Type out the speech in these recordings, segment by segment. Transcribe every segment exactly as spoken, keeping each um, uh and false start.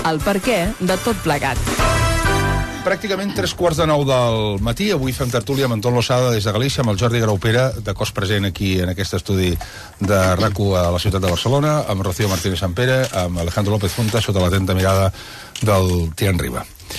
el perquè de tot plegat. Pràcticament tres quarts de nou del matí. Avui fem tertúlia amb Anton Losada des de Galícia, amb el Jordi Graupera, de cos present aquí en aquest estudi de RAC1 a la ciutat de Barcelona, amb Rocío Martínez Sampere, amb Alejandro López Funta, sota l'atenta mirada del Tian Riba.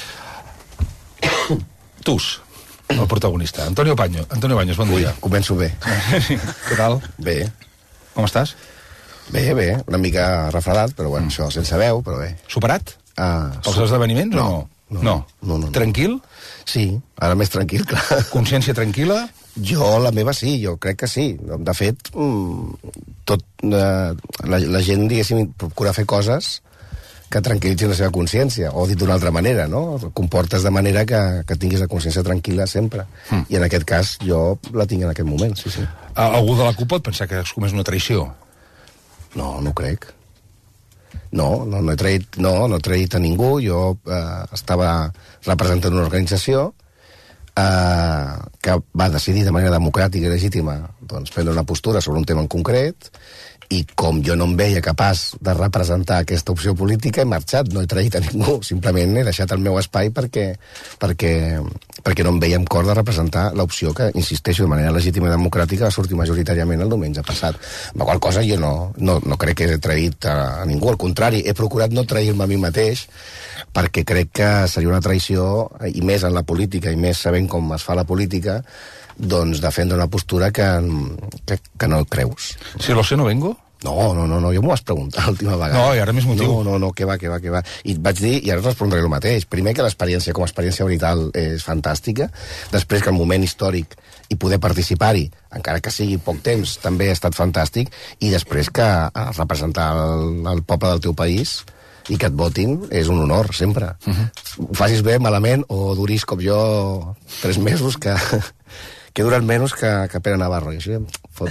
Tus, el protagonista. Antonio Paño. Antonio Baños, bon dia. Ui, començo bé. Què tal? Bé. Com estàs? Bé, bé. Una mica refredat, però bueno, això sense veu, però bé. Superat? Ah, Pels esdeveniments o no? No. No. No, no, no. Tranquil? Sí, ara més tranquil, clar. Consciència tranquil·la? Jo, la meva sí, jo crec que sí. De fet, tot, eh, la, la gent, diguéssim, procura fer coses que tranquil·litzin la seva consciència, o dit d'una altra manera, no? Comportes de manera que, que tinguis la consciència tranquil·la sempre. Mm. I en aquest cas, jo la tinc en aquest moment, sí, sí. Algú de la CUP pot pensar que has comès una traïció? No, no ho crec. No, no, no he traït, no, no he traït a ningú. Jo eh, estava representant una organització eh, que va decidir de manera democràtica i legítima doncs, prendre una postura sobre un tema en concret, i com jo no em veia capaç de representar aquesta opció política, he marxat, no he traït a ningú, simplement he deixat el meu espai perquè, perquè, perquè no em veia amb cor de representar l'opció que, insisteixo, de manera legítima i democràtica va sortir majoritàriament el diumenge passat. Amb la qual cosa jo no, no, no crec que he traït a, a ningú, al contrari, he procurat no trair-me a mi mateix, perquè crec que seria una traïció, i més en la política, i més sabent com es fa la política, doncs defendre una postura que, que, que no creus. Si lo sé, no vengo? No, no, no, no, jo m'ho vas preguntar l'última vegada. No, i ara més motiu. No, no, no, que va, que va, que va. I et vaig dir, i ara respondré el mateix. Primer, que l'experiència com a experiència vital és fantàstica. Després, que el moment històric i poder participar-hi, encara que sigui poc temps, també ha estat fantàstic. I després, que representar el, el poble del teu país i que et votin és un honor, sempre. Uh-huh. Ho facis bé, malament, o duris com jo tres mesos, que, que duren menys que, que Pere Navarro. I això ja fot...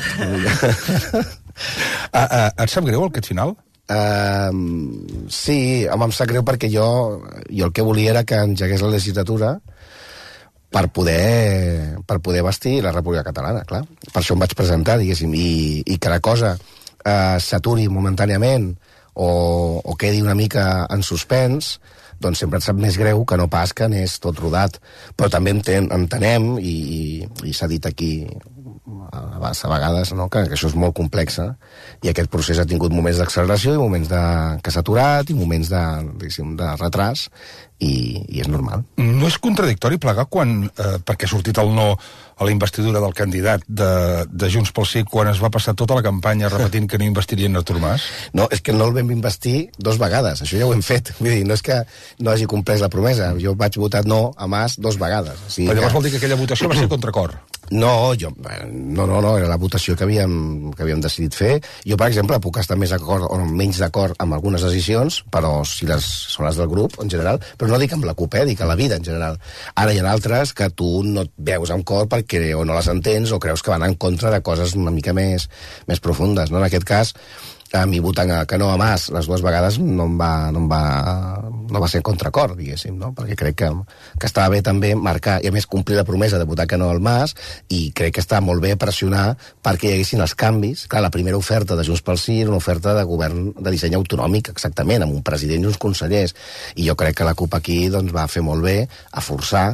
uh, uh, et sap greu aquest final? Uh, sí, home, em sap greu perquè jo, jo el que volia era que engegués la legislatura per poder, per poder vestir la República Catalana, clar. Per això em vaig presentar, diguéssim, i, i que la cosa uh, s'aturi momentàniament o, o quedi una mica en suspens, doncs sempre et sap més greu que no pas que anés tot rodat. Però també enten, entenem, i, i, i s'ha dit aquí a, a vegades, no? que, que això és molt complex, i aquest procés ha tingut moments d'acceleració i moments de, que s'ha aturat i moments de, de retras, i, i és normal. No és contradictori plegar quan, eh, perquè ha sortit el no a la investidura del candidat de, de Junts pel Sí, quan es va passar tota la campanya repetint que no investirien Artur Mas? No, és que no el vam investir dos vegades, això ja ho hem fet. Vull dir, no és que no hagi complès la promesa, jo vaig votar no a Mas dos vegades. O sigui, però llavors que... vol dir que aquella votació va ser contracor? No, jo, no, no, no, era la votació que havíem, que havíem decidit fer. Jo, per exemple, puc estar més d'acord o menys d'acord amb algunes decisions, però si les són les del grup, en general, però no dic amb la CUP, eh, dic a la vida, en general. Ara hi ha altres que tu no et veus amb cor perquè o no les entens o creus que van en contra de coses una mica més, més profundes, no? En aquest cas, a mi votant que no a Mas les dues vegades no em va, no em va, no va ser en contracor, diguéssim, no? Perquè crec que, que estava bé també marcar, i a més complir la promesa de votar que no al Mas, i crec que estava molt bé pressionar perquè hi haguessin els canvis. Clar, la primera oferta de Junts pel Sí era una oferta de govern de disseny autonòmic, exactament, amb un president i uns consellers, i jo crec que la CUP aquí doncs, va fer molt bé a forçar,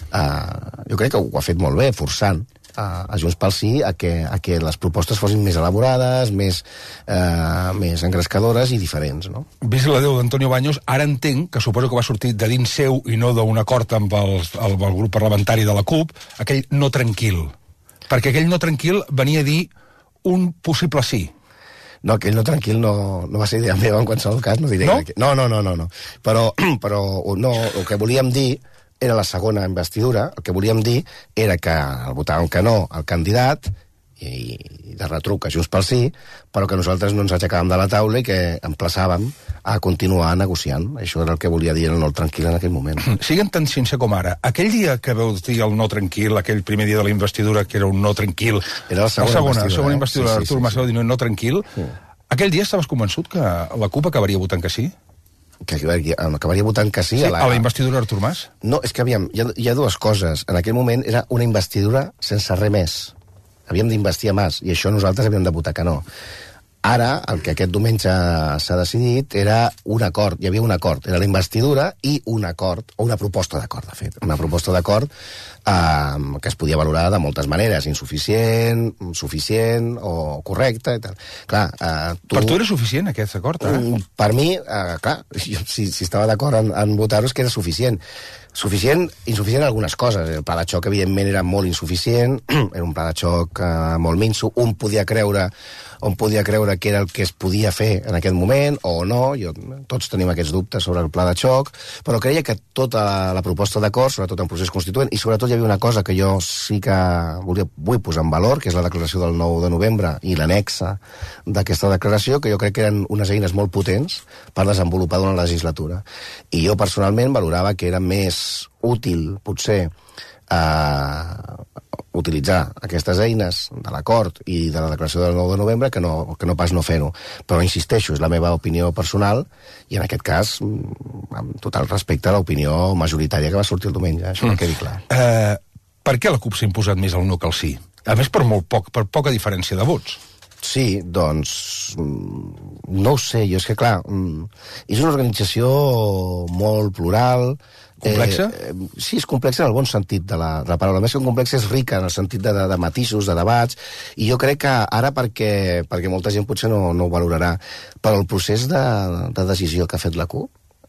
uh, jo crec que ho ha fet molt bé, forçant a, a Junts pel Sí a que, a que les propostes fossin més elaborades, més, eh, més engrescadores i diferents, no? Vist la Déu d'Antonio Baños, ara entenc que suposo que va sortir de dins seu i no d'un acord amb el, el, el grup parlamentari de la CUP, aquell no tranquil. Perquè aquell no tranquil venia a dir un possible sí. No, aquell no tranquil no, no va ser idea meva en qualsevol cas, no diré no? que... No, no, no, no, no. Però, però no, el que volíem dir era la segona investidura, el que volíem dir era que el votàvem que no al candidat, i, i de retruc a Junts pel Sí, però que nosaltres no ens aixecàvem de la taula i que emplaçàvem a continuar negociant. Això era el que volia dir el no tranquil en aquell moment. Siguem tan sincer com ara. Aquell dia que veu dir el no tranquil, aquell primer dia de la investidura que era un no tranquil, era la segona, la segona investidura, eh? segona investidura sí, sí, d'Artur sí, Mas sí. no, no tranquil, sí. Aquell dia estaves convençut que la CUP acabaria votant que sí? Que acabaria votant que sí, sí a, la... a la investidura d'Artur Mas? No, és que aviam, hi ha, hi ha dues coses. En aquell moment era una investidura sense res més. Havíem d'investir a Mas, i això nosaltres havíem de votar que no. Ara, el que aquest diumenge s'ha decidit era un acord, hi havia un acord, era la investidura i un acord, o una proposta d'acord, de fet, una proposta d'acord eh, que es podia valorar de moltes maneres, insuficient, suficient o correcte i tal. Clar, eh, tu... Per tu era suficient aquest acord, eh? Per mi, eh, clar, jo, si, si estava d'acord en, en votar-ho és que era suficient. Suficient, insuficient en algunes coses. El pla de xoc, evidentment, era molt insuficient, era un pla de xoc eh, molt minso, un podia creure on podia creure que era el que es podia fer en aquest moment, o no, jo, tots tenim aquests dubtes sobre el pla de xoc, però creia que tota la, la proposta d'acord, sobretot en procés constituent, i sobretot hi havia una cosa que jo sí que volia, vull posar en valor, que és la declaració del nou de novembre i l'anexa d'aquesta declaració, que jo crec que eren unes eines molt potents per desenvolupar durant la legislatura. I jo personalment valorava que era més útil, potser, eh, utilitzar aquestes eines de l'acord i de la declaració del nou de novembre que no, que no pas no fer-ho. Però insisteixo, és la meva opinió personal i en aquest cas, amb total respecte a l'opinió majoritària que va sortir el diumenge, això mm. que quedi clar. Uh, per què la CUP s'ha imposat més el no que el sí? A més, per molt poc, per poca diferència de vots. Sí, doncs, no ho sé, jo és que clar, és una organització molt plural. Complexa? Eh, sí, és complexa en el bon sentit de la, de la paraula. Més que un complex és rica en el sentit de, de, de matisos, de debats, i jo crec que ara perquè, perquè molta gent potser no, no ho valorarà, però el procés de, de decisió que ha fet la CUP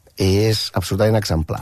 és absolutament exemplar.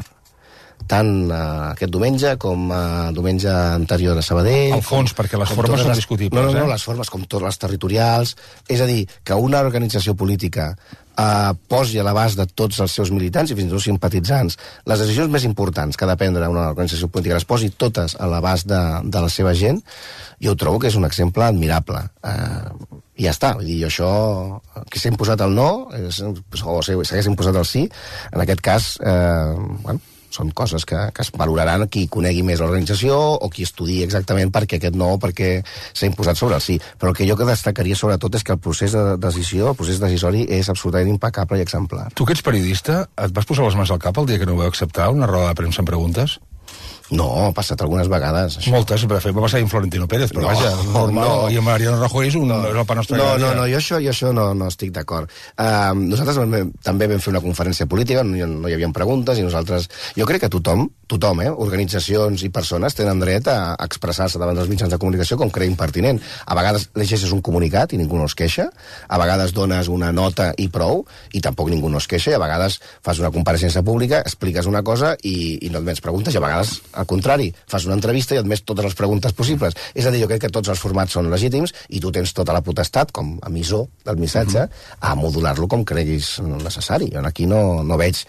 Tant uh, aquest diumenge com uh, diumenge anterior a Sabadell... Al fons, perquè les formes són discutibles. No, no, no, eh? les formes com totes les territorials. És a dir, que una organització política uh, posi a l'abast de tots els seus militants i fins i tot simpatitzants les decisions més importants que ha de prendre una organització política, les posi totes a l'abast de, de la seva gent, jo trobo que és un exemple admirable. Uh, i ja està, vull dir, jo això que s'ha imposat el no, és, o s'hagués imposat el sí, en aquest cas, eh, bueno, són coses que, que es valoraran qui conegui més l'organització o qui estudi exactament per què aquest no o per què s'ha imposat sobre el sí. Però el que jo que destacaria sobretot és que el procés de decisió, el procés decisori és absolutament impecable i exemplar. Tu que ets periodista, et vas posar les mans al cap el dia que no ho vau acceptar, una roda de premsa amb preguntes? No, ha passat algunes vegades. Això. Moltes, de fet, va passar amb Florentino Pérez, però no, vaja, normal, no. I amb Mariano Rajoy és, un, no. és el pa nostre. No, no, no, jo això, jo això no, no estic d'acord. Uh, nosaltres vam, també vam fer una conferència política, no, no hi havia preguntes, i nosaltres... Jo crec que tothom, tothom, eh, organitzacions i persones tenen dret a expressar-se davant dels mitjans de comunicació com creguin pertinent. A vegades llegeixes un comunicat i ningú no es queixa, a vegades dones una nota i prou, i tampoc ningú no es queixa, i a vegades fas una compareixença pública, expliques una cosa i, i no et vens preguntes, i a vegades al contrari, fas una entrevista i et més totes les preguntes possibles. És a dir, jo crec que tots els formats són legítims i tu tens tota la potestat, com a emissor del missatge, uh-huh. a modular-lo com creguis necessari. Jo aquí no, no veig...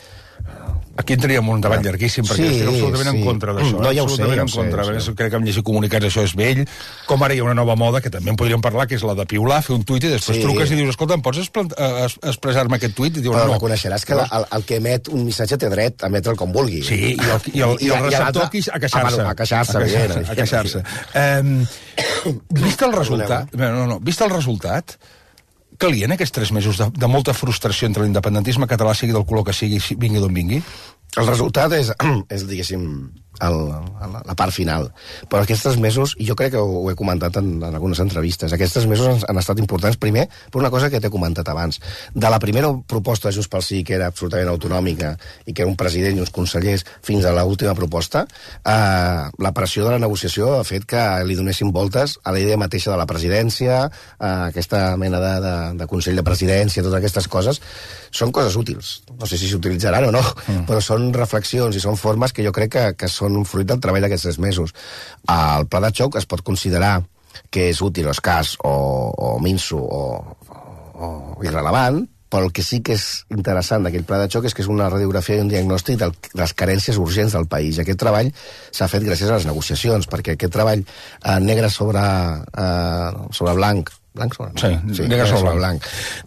Aquí entraríem un debat llarguíssim, perquè sí, estic absolutament sí. en contra d'això. No, ja ho sé, ja ho en contra. sé, sí. Crec que amb llegir comunicats això és vell. Com ara hi ha una nova moda, que també en podríem parlar, que és la de piular, fer un tuit i després sí. truques i dius, escolta, em pots expressar-me aquest tuit? I dius, però no. reconeixeràs que la, el, el que emet un missatge té dret a emetre'l com vulgui. Sí, i el, i el, i el receptor aquí a queixar-se. A queixar-se, a queixar-se. A queixar-se. Um, vist el resultat... No, no, no. Vist el resultat... Calien aquests tres mesos de, de molta frustració entre l'independentisme català, sigui del color que sigui, vingui d'on vingui? El resultat és, és diguéssim, el, la, la part final. Però aquests tres mesos, i jo crec que ho, ho he comentat en, en algunes entrevistes, aquests tres mesos han, han estat importants, primer, per una cosa que t'he comentat abans. De la primera proposta de Junts pel Sí, que era absolutament autonòmica, i que era un president i uns consellers, fins a l'última proposta, eh, la pressió de la negociació ha fet que li donessin voltes a la idea mateixa de la presidència, eh, aquesta mena de, de, de Consell de Presidència, totes aquestes coses, són coses útils. No sé si s'utilitzaran o no, mm. però són reflexions i són formes que jo crec que, que són un fruit del treball d'aquests tres mesos. El pla de xoc es pot considerar que és útil o escàs o, o minso o, o irrelevant, però el que sí que és interessant d'aquell pla de xoc és que és una radiografia i un diagnòstic de les carències urgents del país. Aquest treball s'ha fet gràcies a les negociacions, perquè aquest treball eh, negre sobre, eh, sobre blanc, blanc sobre blanc? Sí, sí negre sobre blanc.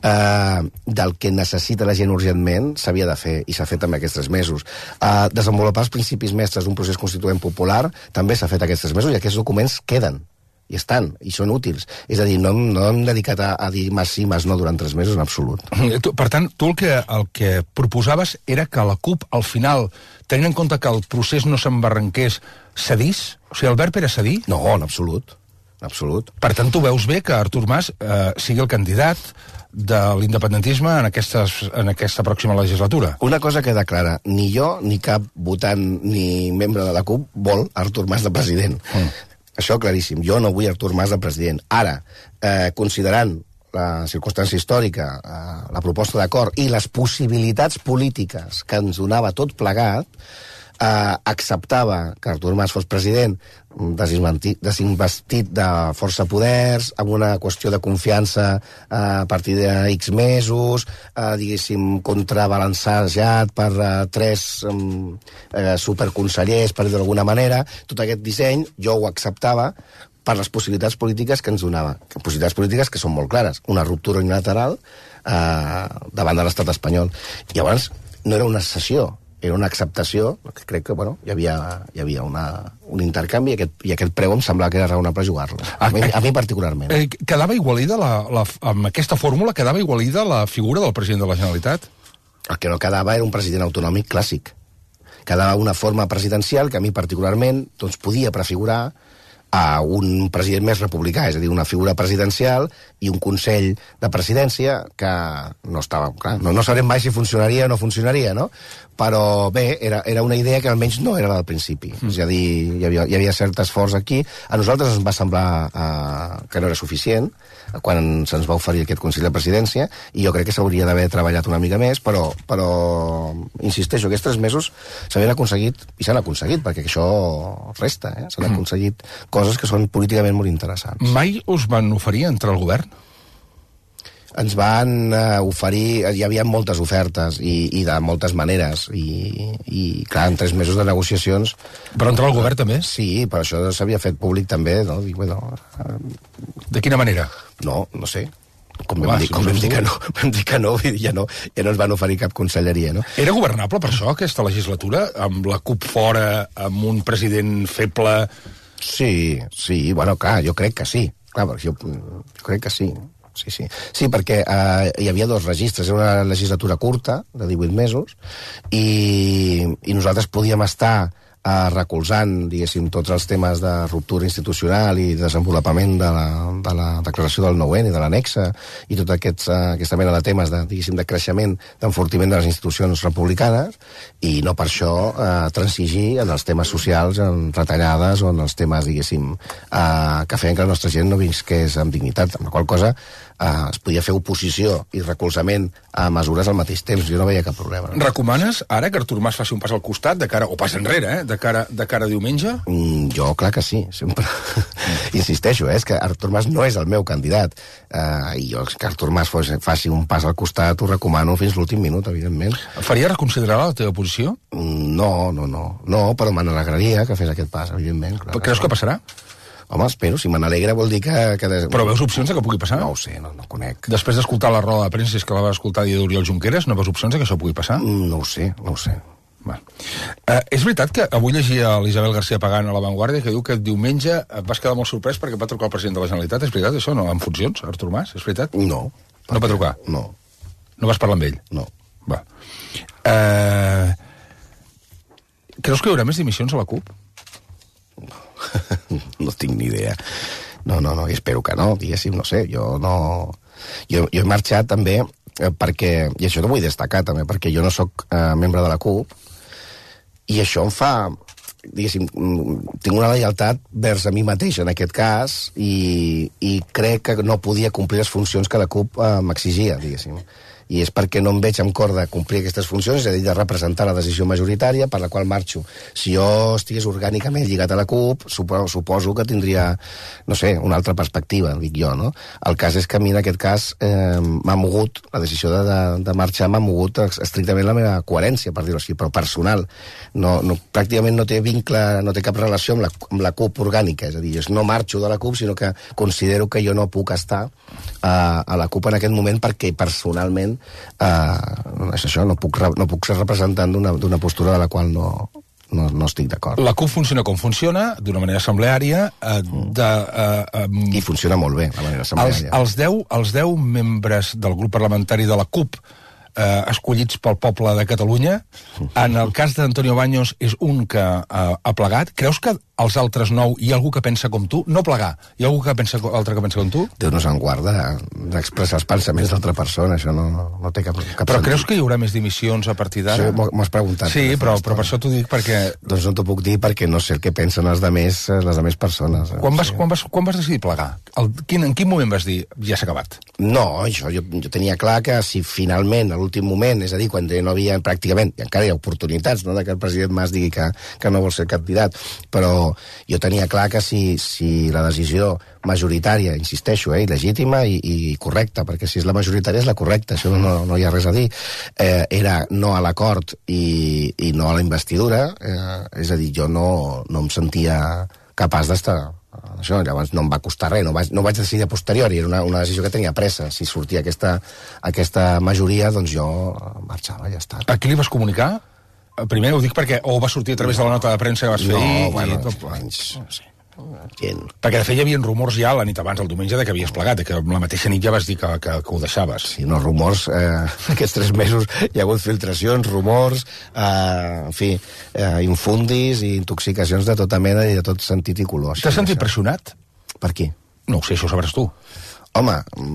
Uh, del que necessita la gent urgentment s'havia de fer, i s'ha fet també aquests tres mesos. Uh, desenvolupar els principis mestres d'un procés constituent popular també s'ha fet aquests tres mesos, i aquests documents queden, i estan, i són útils. És a dir, no, no hem dedicat a, a dir mas sí, mas no durant tres mesos en absolut. Per tant, tu el que, el que proposaves era que la CUP, al final, tenint en compte que el procés no s'embarranqués, cedís? O sigui, el verb era cedir? No, en absolut. Absolut. Per tant, tu veus bé que Artur Mas eh, sigui el candidat de l'independentisme en, aquestes, en aquesta pròxima legislatura. Una cosa que declara, ni jo, ni cap votant, ni membre de la CUP vol Artur Mas de president. Mm. Això claríssim. Jo no vull Artur Mas de president. Ara, eh, considerant la circumstància històrica, eh, la proposta d'acord i les possibilitats polítiques que ens donava tot plegat, eh, acceptava que Artur Mas fos president desinvestit de força poders, amb una qüestió de confiança eh, a partir de X mesos, eh, diguéssim, contrabalançat per eh, tres eh, superconsellers, per dir d'alguna manera. Tot aquest disseny jo ho acceptava per les possibilitats polítiques que ens donava. Possibilitats polítiques que són molt clares. Una ruptura unilateral eh, davant de l'estat espanyol. I llavors no era una cessió, era una acceptació, que crec que, bueno, hi havia, hi havia una, un intercanvi i aquest, i aquest preu em semblava que era raonable jugar-lo. A, mi, a mi particularment. Eh, quedava igualida, la, la, amb aquesta fórmula, quedava igualida la figura del president de la Generalitat? El que no quedava era un president autonòmic clàssic. Quedava una forma presidencial que a mi particularment doncs, podia prefigurar a un president més republicà, és a dir, una figura presidencial i un Consell de Presidència que no estava... Clar, no, no sabrem mai si funcionaria o no funcionaria, no? Però bé, era, era una idea que almenys no era del principi. Mm. És a dir, hi havia, hi havia cert esforç aquí. A nosaltres ens va semblar eh, que no era suficient quan se'ns va oferir aquest Consell de Presidència i jo crec que s'hauria d'haver treballat una mica més, però, però insisteixo, aquests tres mesos s'havien aconseguit, i s'han aconseguit, perquè això resta, eh? S'han mm. aconseguit coses que són políticament molt interessants. Mai us van oferir entrar al govern? Ens van uh, oferir... Hi havia moltes ofertes i, i de moltes maneres i, i, clar, en tres mesos de negociacions... Però entrar al govern també? Sí, per això s'havia fet públic també, no? Dic, bueno, uh, de quina manera? No, no sé. Com vam dir, com vam dir que no, vam dir que no, ja no, ja no ens van oferir cap conselleria, no? Era governable per això, aquesta legislatura? Amb la CUP fora, amb un president feble... Sí, sí, bueno, clar, jo crec que sí. Clar, jo, jo crec que sí. Sí, sí. Sí, perquè eh, hi havia dos registres. Era una legislatura curta, de divuit mesos, i, i nosaltres podíem estar eh, recolzant, diguéssim, tots els temes de ruptura institucional i desenvolupament de la, de la declaració del nou N i de l'annexa i tota aquests, eh, aquesta mena de temes de, diguéssim, de creixement, d'enfortiment de les institucions republicanes, i no per això eh, transigir en els temes socials, en retallades o en els temes, diguéssim, eh, que feien que la nostra gent no visqués amb dignitat, amb la qual cosa Uh, es podia fer oposició i recolzament a mesures al mateix temps. Jo no veia cap problema. No? Recomanes ara que Artur Mas faci un pas al costat, de cara, o pas enrere, eh? de, cara, de cara a diumenge? Mm, jo, clar que sí, sempre. Insisteixo, eh? És que Artur Mas no és el meu candidat. Uh, I jo, que Artur Mas fos, faci un pas al costat, ho recomano fins l'últim minut, evidentment. Faria reconsiderar la teva posició? Mm, no, no, no. No, però me n'alegraria que fes aquest pas, evidentment. Clar, Creus que passarà? Home, espero, si me n'alegra vol dir que... que des... Però veus opcions de que pugui passar? No ho sé, no, no conec. Després d'escoltar la roda de premsa, és que la vas escoltar dia d'Oriol Junqueras, no veus opcions de que això pugui passar? Mm, no ho sé, no ho sé. Va. Uh, és veritat que avui llegia l'Isabel García Pagán a La Vanguardia que diu que diumenge vas quedar molt sorprès perquè va trucar el president de la Generalitat. És veritat això, no? En funcions, Artur Mas? És veritat? No. No va trucar? No. No vas parlar amb ell? No. Va. Uh, creus que hi haurà més dimissions a la CUP? No tinc ni idea. No, no, no, i espero que no, diguéssim, no sé, jo no... Jo, jo he marxat també eh, perquè, i això no vull destacar també, perquè jo no sóc eh, membre de la CUP, i això em fa, diguéssim, tinc una lleialtat vers a mi mateix en aquest cas, i, i crec que no podia complir les funcions que la CUP eh, m'exigia, diguéssim. I és perquè no em veig amb cor de complir aquestes funcions, és a dir, de representar la decisió majoritària per la qual marxo. Si jo estigués orgànicament lligat a la CUP, suposo, suposo que tindria, no sé, una altra perspectiva, dic jo, no? El cas és que a mi, en aquest cas, eh, m'ha mogut, la decisió de, de, de marxar m'ha mogut estrictament la meva coherència, per dir-ho així, però personal. No, no, pràcticament no té vincle, no té cap relació amb la, amb la CUP orgànica, és a dir, jo no marxo de la CUP, sinó que considero que jo no puc estar eh, a la CUP en aquest moment perquè personalment Uh, és això, no puc, no puc ser representant d'una postura de la qual no, no, no estic d'acord. La CUP funciona com funciona, d'una manera assembleària, uh, de, uh, um, i funciona molt bé, la manera assembleària. Els, els, deu, els deu membres del grup parlamentari de la CUP eh, escollits pel poble de Catalunya. En el cas d'Antonio Baños és un que eh, ha plegat. Creus que als altres nou hi ha algú que pensa com tu? No plegar, hi ha algú que pensa, altre que pensa com tu? Déu no se'n guarda d'expressar els pensaments d'altra persona, això no, no té cap, cap Però sentit. creus que hi haurà més dimissions a partir d'ara? Això m'ho has preguntat. Sí, però, però per això t'ho dic, perquè... Doncs no t'ho puc dir perquè no sé el que pensen els demés, les demés persones. Quan vas, Sí. quan vas, quan vas decidir plegar? El, quin, en quin moment vas dir, ja s'ha acabat? No, això, jo, jo tenia clar que si finalment, a l'últim moment, és a dir, quan ja no havia pràcticament, i encara hi ha oportunitats, no?, de que el president Mas digui que, que no vol ser candidat, però jo tenia clar que si, si la decisió majoritària, insisteixo, eh, legítima i, i correcta, perquè si és la majoritària és la correcta, això no, no hi ha res a dir, eh, era no a l'acord i, i no a la investidura, eh, és a dir, jo no, no em sentia capaç d'estar això, llavors no em va costar res, no vaig, no vaig decidir a posteriori, era una, una decisió que tenia pressa. Si sortia aquesta, aquesta majoria, doncs jo marxava, ja està. A qui li vas comunicar? Primer ho dic perquè o va sortir a través de la nota de premsa que vas fer No, ahir... bueno, i... menys, no sé, gent. Perquè de fet hi havia rumors ja la nit abans, el diumenge, de que havies plegat, que la mateixa nit ja vas dir que, que, que ho deixaves. Sí, no, rumors, eh, aquests tres mesos hi ha hagut filtracions, rumors, eh, en fi, eh, infundis i intoxicacions de tota mena i de tot sentit i color. T'has sentit pressionat? Per qui? No ho sé, això ho sabràs tu. Home,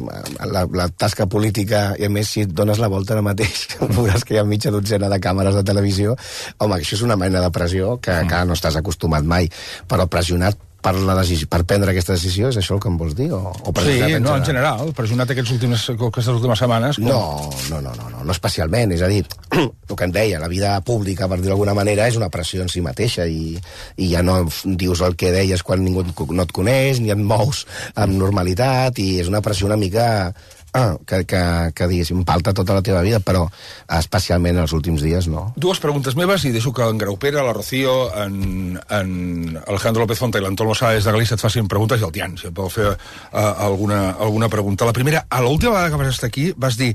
la, la tasca política, i a més si et dones la volta ara mateix, veuràs que hi ha mitja dotzena de càmeres de televisió. Home, això és una mena de pressió que, mm. que no estàs acostumat mai, però pressionat per, la decisió, per prendre aquesta decisió, és això el que em vols dir? O, o sí, en no, en general, pressionat aquests últims, aquestes últimes setmanes. Com... No, no, no, no, no, no especialment, és a dir, el que em deia, la vida pública, per dir d'alguna manera, és una pressió en si mateixa i, i ja no dius el que deies quan ningú no et coneix, ni et mous amb normalitat, i és una pressió una mica... Ah, que, que, que diguéssim, falta tota la teva vida, però especialment en els últims dies no. Dues preguntes meves i deixo que en Graupera, la Rocío, en, en Alejandro López Fonta i l'Antón Losada des de Galícia et facin preguntes i el Tian, si et pot fer uh, alguna, alguna pregunta. La primera, a l'última vegada que vas estar aquí vas dir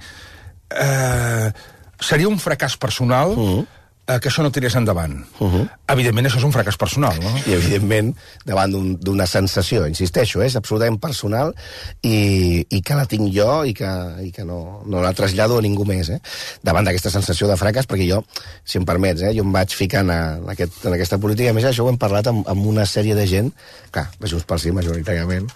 eh, seria un fracàs personal mm. eh, que això no tirés endavant. Uh -huh. Evidentment, això és un fracàs personal, no? I, evidentment, davant d'una un, sensació, insisteixo, és absolutament personal i, i que la tinc jo i que, i que no, no la trasllado a ningú més, eh? Davant d'aquesta sensació de fracàs, perquè jo, si em permets, eh, jo em vaig ficar en, en, aquest, en aquesta política, a més això ho hem parlat amb, amb una sèrie de gent, clar, de Junts pel Sí, majoritàriament,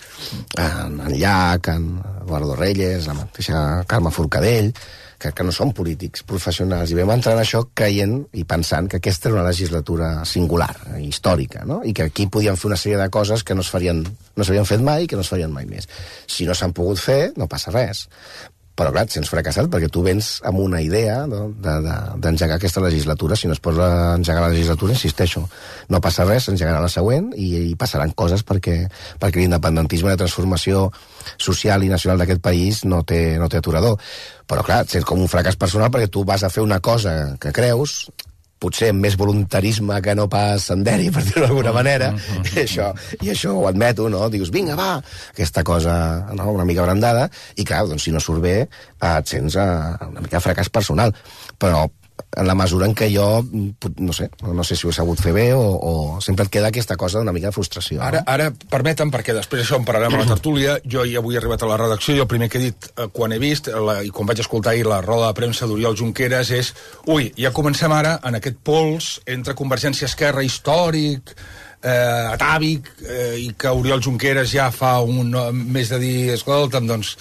en, en Llach, en Eduardo Reyes, la mateixa Carme Forcadell, que, que no són polítics professionals, i vam entrar en això creient i pensant que aquesta era una legislatura singular, històrica, no? I que aquí podíem fer una sèrie de coses que no es farien, no s'havien fet mai i que no es farien mai més. Si no s'han pogut fer, no passa res. Però, clar, sents fracassat perquè tu vens amb una idea no? d'engegar de, de, aquesta legislatura. Si no es pot engegar la legislatura, insisteixo, no passa res, s'engegarà la següent i, i passaran coses perquè, perquè l'independentisme i la transformació social i nacional d'aquest país no té, no té aturador. Però, clar, et sents com un fracàs personal perquè tu vas a fer una cosa que creus, potser amb més voluntarisme que no pas senderi, per dir-ho d'alguna manera, i això, i això ho admeto, no? Dius, vinga, va, aquesta cosa no? una mica brandada, i clar, doncs si no surt bé, et sents uh, una mica fracàs personal. Però en la mesura en què jo, no sé, no sé si ho he sabut fer bé o, o sempre et queda aquesta cosa d'una mica de frustració. Ara, ara permetem, perquè després això en parlarem a la tertúlia, jo ja avui he arribat a la redacció i el primer que he dit eh, quan he vist, la, i quan vaig escoltar ahir la roda de premsa d'Oriol Junqueras és, ui, ja comencem ara en aquest pols entre Convergència Esquerra històric, eh, atàvic, eh, i que Oriol Junqueras ja fa un mes de dir, escolta'm, doncs...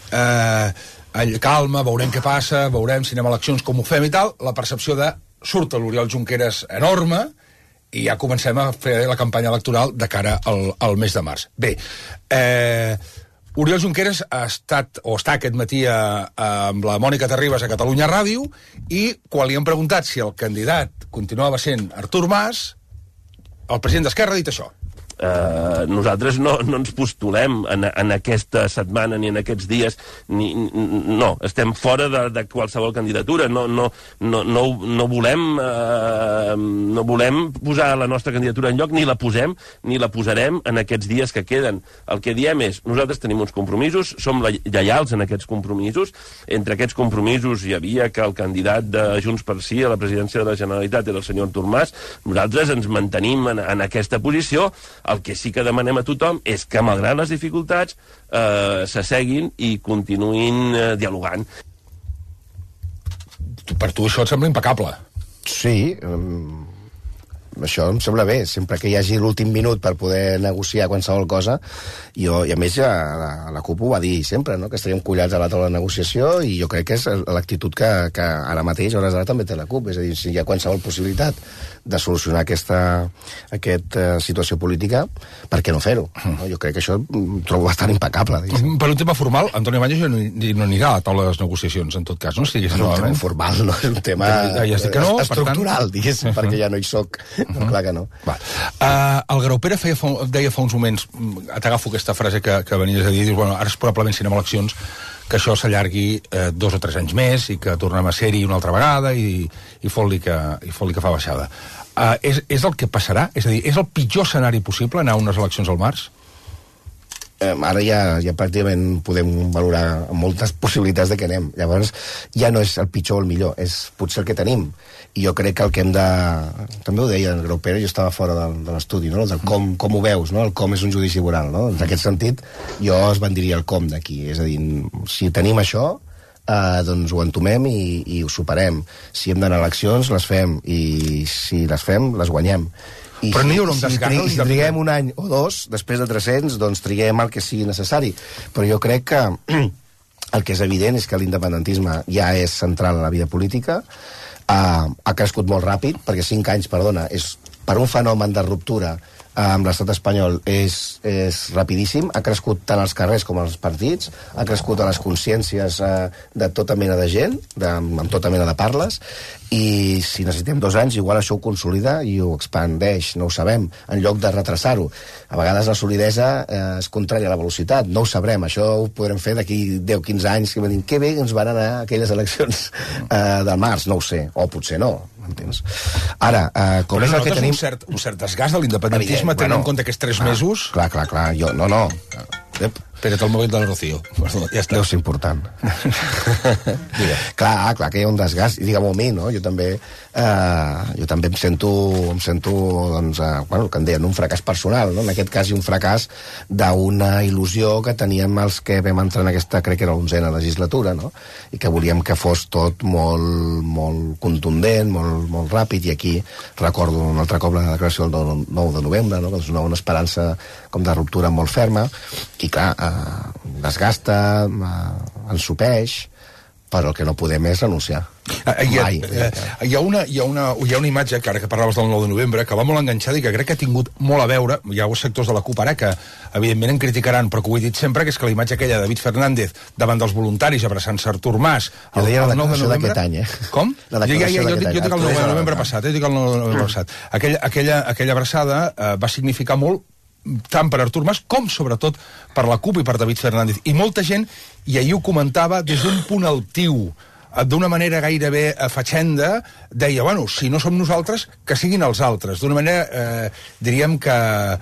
Eh, calma, veurem què passa, veurem si anem a eleccions, com ho fem i tal, la percepció de surt l'Oriol Junqueras enorme i ja comencem a fer la campanya electoral de cara al, al mes de març. Bé, eh, Oriol Junqueras ha estat, o està aquest matí a, a, amb la Mònica Terribas a Catalunya Ràdio i quan li han preguntat si el candidat continuava sent Artur Mas, el president d'Esquerra ha dit això. Uh, nosaltres no, no ens postulem en, en aquesta setmana ni en aquests dies ni, no, estem fora de, de qualsevol candidatura no, no, no, no, no volem uh, no volem posar la nostra candidatura en lloc, ni la posem ni la posarem en aquests dies que queden. El que diem és, nosaltres tenim uns compromisos, som lleials en aquests compromisos, entre aquests compromisos hi havia que el candidat de Junts pel Sí a la presidència de la Generalitat era el senyor Artur Mas. Nosaltres ens mantenim en, en aquesta posició. El que sí que demanem a tothom és que, malgrat les dificultats, eh, s'asseguin i continuïn eh, dialogant. per tu això et sembla impecable. Sí, um, això em sembla bé, sempre que hi hagi l'últim minut per poder negociar qualsevol cosa. Jo, i a més ja la, la CUP ho va dir sempre, no? Que estaríem collats a la taula de negociació, i jo crec que és l'actitud que, que ara mateix, a hores d'ara, també té la CUP. És a dir, si hi ha qualsevol possibilitat de solucionar aquesta, aquesta situació política, per què no fer-ho? No? Jo crec que això ho trobo bastant impecable. Diguéssim. Per un tema formal, Antonio Baños no, no anirà a la taula de les negociacions, en tot cas, no? Si és un tema informal, no? És un tema ja, ja que no, estructural, tant... diguéssim, uh -huh. perquè ja no hi soc. Uh -huh. No, clar que no. Va. Uh, el Graupera feia fa, deia fa uns moments, t'agafo aquesta frase que, que venies a dir, dius, bueno, ara és probablement si anem a eleccions que això s'allargui eh, dos o tres anys més i que tornem a ser-hi una altra vegada i, i fot-li que, i fot-li que fa baixada. Uh, és, és el que passarà? És a dir, és el pitjor escenari possible anar a unes eleccions al març? Eh, ara ja, ja pràcticament podem valorar moltes possibilitats de que anem. Llavors, ja no és el pitjor o el millor, és potser el que tenim. I jo crec que el que hem de... També ho deia el Graupera, jo estava fora del, de l'estudi, no? Del com, com ho veus, no? El com és un judici moral, no? En aquest sentit, jo es bandiria el com d'aquí. És a dir, si tenim això, eh, doncs ho entomem i, i ho superem. Si hem d'anar a eleccions, les fem. I si les fem, les guanyem. I però no hi haurà un si, desgast. Si triguem un any o dos, després de tres-cents, doncs triguem el que sigui necessari. Però jo crec que el que és evident és que l'independentisme ja és central en la vida política. Uh, ha crescut molt ràpid, perquè cinc anys, perdona, és per un fenomen de ruptura uh, amb l'estat espanyol és, és rapidíssim. Ha crescut tant als carrers com als partits, ha crescut a les consciències uh, de tota mena de gent, de, amb tota mena de parles, i si necessitem dos anys, igual això ho consolida i ho expandeix, no ho sabem, en lloc de retrasar-ho. A vegades la solidesa eh, és contrària a la velocitat, no ho sabrem, això ho podrem fer d'aquí deu o quinze anys, que vam dir, que bé que ens van anar aquelles eleccions eh, del març, no ho sé, o potser no, m'entens? Ara, eh, com però és el que tenim... un cert, un cert desgast de l'independentisme, tenint bueno, en compte aquests tres clar, mesos... Clar, clar, clar, jo, no, no... Espera't, el mòbil de la Rocío. Ja està. Deu ser important. clar, clar que hi ha un desgast, i digue'm a mi, no? Jo també, eh, jo també em sento, em sento doncs, eh, bueno, que en deien, un fracàs personal, no? En aquest cas hi ha un fracàs d'una il·lusió que teníem els que vam entrar en aquesta, crec que era l'onzena legislatura, no? I que volíem que fos tot molt, molt contundent, molt, molt ràpid, i aquí recordo un altre cop la declaració del nou de novembre, no? Que és una, una esperança com de ruptura molt ferma, i clar, eh, desgasta, eh, ensopeix, però el que no podem és renunciar. Eh, hi, ha, eh, hi, ha una, hi, ha una, hi ha una imatge, que ara que parlaves del nou de novembre, que va molt enganxada i que crec que ha tingut molt a veure, hi ha sectors de la CUP ara que evidentment en criticaran, però que ho he dit sempre, que és que la imatge aquella de David Fernández davant dels voluntaris abraçant-se Artur Mas el, jo deia la declaració d'aquest any, eh? Com? La jo, ja, ja, jo, jo dic el nou de novembre any. passat, eh? dic el nou de novembre passat. Aquella, aquella, aquella abraçada eh, va significar molt tant per Artur Mas com, sobretot, per la CUP i per David Fernández. I molta gent, i ahir ho comentava, des d'un punt altiu, d'una manera gairebé fatxenda, deia, bueno, si no som nosaltres, que siguin els altres. D'una manera, eh, diríem que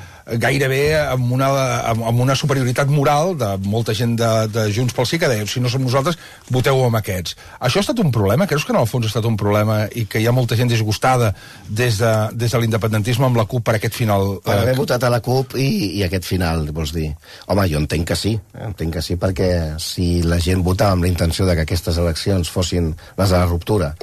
gairebé amb una, amb una superioritat moral de molta gent de, de Junts pel Sí, que deia, si no som nosaltres, voteu amb aquests. Això ha estat un problema? Creus que en el fons ha estat un problema i que hi ha molta gent disgustada des de, des de l'independentisme amb la CUP per aquest final? Per haver votat a la CUP i, i aquest final, vols dir? Home, jo entenc que sí, entenc que sí, perquè si la gent votava amb la intenció de que aquestes eleccions fossin les de la ruptura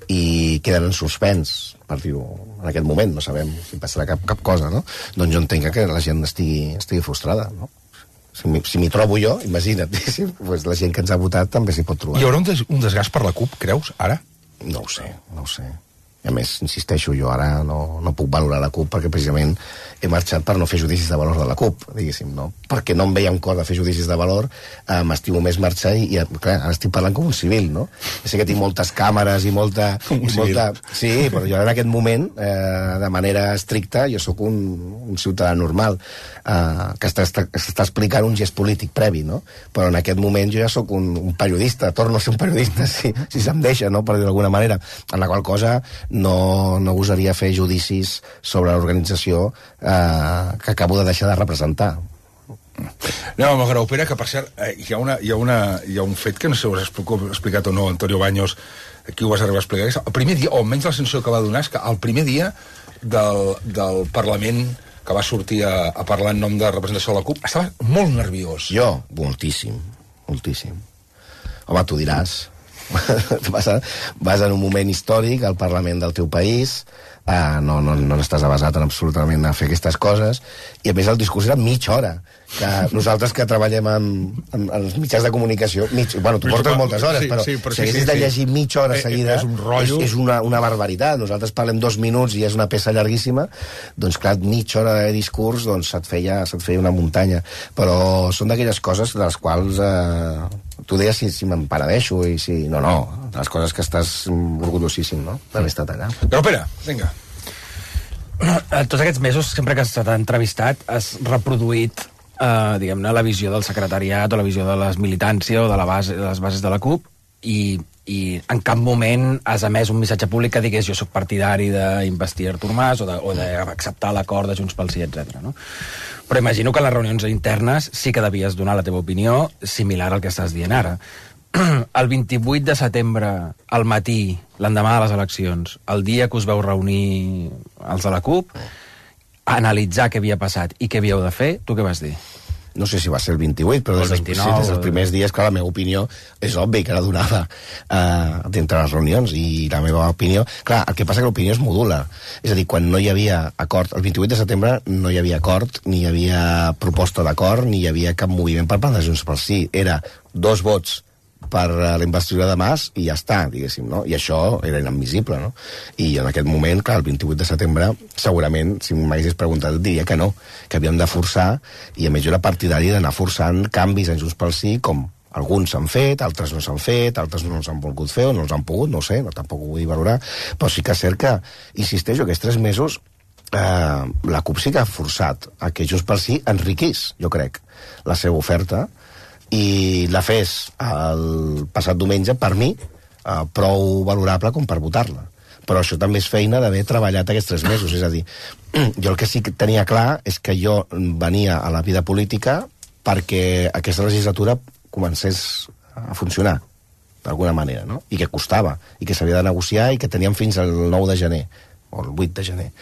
i queden en suspens, per dir-ho en aquest moment, no sabem si passarà cap, cap cosa, no? Doncs jo entenc que la gent estigui, estigui frustrada, no? Si m'hi si trobo jo, imagina't, pues la gent que ens ha votat també s'hi pot trobar. Hi haurà un, des, un desgast per la CUP, creus, ara? No ho sé, no ho sé. I a més, insisteixo, jo ara no, no puc valorar la CUP perquè precisament he marxat per no fer judicis de valor de la CUP, diguéssim, no? Perquè no em veia amb cor de fer judicis de valor, eh, m'estimo més marxar i, i, clar, ara estic parlant com un civil, no? Ja sé que tinc moltes càmeres i molta... Com un i civil. molta sí, però jo en aquest moment, eh, de manera estricta, jo sóc un, un ciutadà normal, eh, que està, està, està explicant un gest polític previ, no? Però en aquest moment jo ja sóc un, un periodista, torno a ser un periodista, si, si se'm deixa, no?, per dir d'alguna manera, en la qual cosa no, no gosaria fer judicis sobre l'organització eh, que acabo de deixar de representar. Anem amb el Graupera, que per cert eh, hi, ha una, hi, ha una, hi ha un fet que no sé si ho has explicat o no, Antonio Baños, aquí ho vas arribar a explicar, el primer dia, o almenys la sensació que va donar és que el primer dia del, del Parlament que va sortir a, a parlar en nom de representació de la CUP estava molt nerviós. Jo, moltíssim, moltíssim. Home, tu diràs... vas, a, vas en un moment històric al Parlament del teu país, uh, no, no, no estàs avasat en absolutament a fer aquestes coses, i a més el discurs era mitja hora, que nosaltres que treballem en, en, en els mitjans de comunicació, mig, bueno, tu portes moltes hores, sí, però, sí, però si haguessis sí, sí, de llegir sí. mitja hora seguida, és, un rotllo. és, és una, una barbaritat. Nosaltres parlem dos minuts i és una peça llarguíssima, doncs clar, mitja hora de discurs doncs se't feia, se't feia una muntanya. Però són d'aquelles coses de les quals eh, tu deies si, si m'emperadeixo i si... No, no, les coses que estàs orgullosíssim, no?, d'haver estat allà. Però, Pere, vinga. Tots aquests mesos, sempre que has estat entrevistat, has reproduït Uh, diguem-ne, la visió del secretariat o la visió de les militància o de, la base, de les bases de la CUP i, i en cap moment has emès un missatge públic que digués jo sóc partidari d'investir Artur Mas o d'acceptar l'acord de Junts pel Sí, etcètera. No? Però imagino que en les reunions internes sí que devies donar la teva opinió similar al que estàs dient ara. El vint-i-vuit de setembre al matí, l'endemà de les eleccions, el dia que us veu reunir els de la CUP, analitzar què havia passat i què havíeu de fer, tu què vas dir? No sé si va ser el vint-i-vuit, però des, sí, des dels primers dies, clar, la meva opinió és obvi que la donava uh, d'entre les reunions, i la meva opinió... Clar, el que passa que l'opinió es modula. És a dir, quan no hi havia acord... El vint-i-vuit de setembre no hi havia acord, ni hi havia proposta d'acord, ni hi havia cap moviment per part de Junts pel Sí. Era dos vots per la investidura de Mas i ja està, diguéssim, no? I això era inadmissible, no? I en aquest moment, clar, el vint-i-vuit de setembre, segurament, si m'haguessis preguntat, diria que no, que havíem de forçar, i a més jo era partidari d'anar forçant canvis en Junts pel Sí, com alguns s'han fet, altres no s'han fet, altres no s'han volgut fer o no els han pogut, no ho sé, no, tampoc ho vull valorar, però sí que és cert que, insisteixo, aquests tres mesos eh, la CUP sí que ha forçat a que Junts pel Sí enriquís, jo crec, la seva oferta, i la fes el passat diumenge, per mi, eh, prou valorable com per votar-la. Però això també és feina d'haver treballat aquests tres mesos. És a dir, jo el que sí que tenia clar és que jo venia a la vida política perquè aquesta legislatura comencés a funcionar, d'alguna manera, no? I que costava, i que s'havia de negociar, i que teníem fins al nou de gener, o el vuit de gener.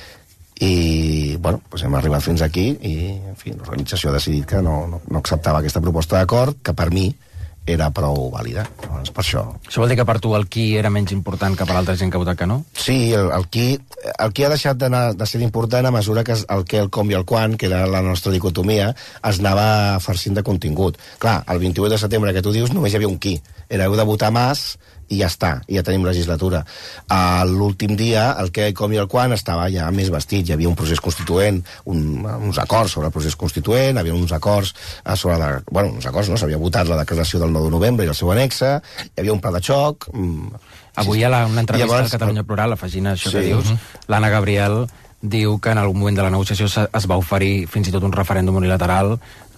I, bueno, doncs hem arribat fins aquí i, en fi, l'organització ha decidit que no, no, no acceptava aquesta proposta d'acord, que per mi era prou vàlida. Llavors, per això... Això vol dir que per tu el qui era menys important que per l'altra gent que ha votat que no? Sí, el, el, qui, el qui ha deixat de, de ser important a mesura que el què, el com i el quan, que era la nostra dicotomia, es anava farcint de contingut. Clar, el vint-i-vuit de setembre que tu dius només hi havia un qui. Era heu de votar Mas i ja està, i ja tenim legislatura. A l'últim dia, el què, el com i el quan estava ja més vestit. Hi havia un procés constituent, un, uns acords sobre el procés constituent, hi havia uns acords sobre la... Bueno, uns acords, no? S'havia votat la declaració del nou de novembre i el seu anexe, hi havia un pla de xoc... Avui hi ha la, una entrevista llavors, al Catalunya Plural, afegint això sí, que dius, uh-huh. l'Anna Gabriel diu que en algun moment de la negociació es va oferir fins i tot un referèndum unilateral,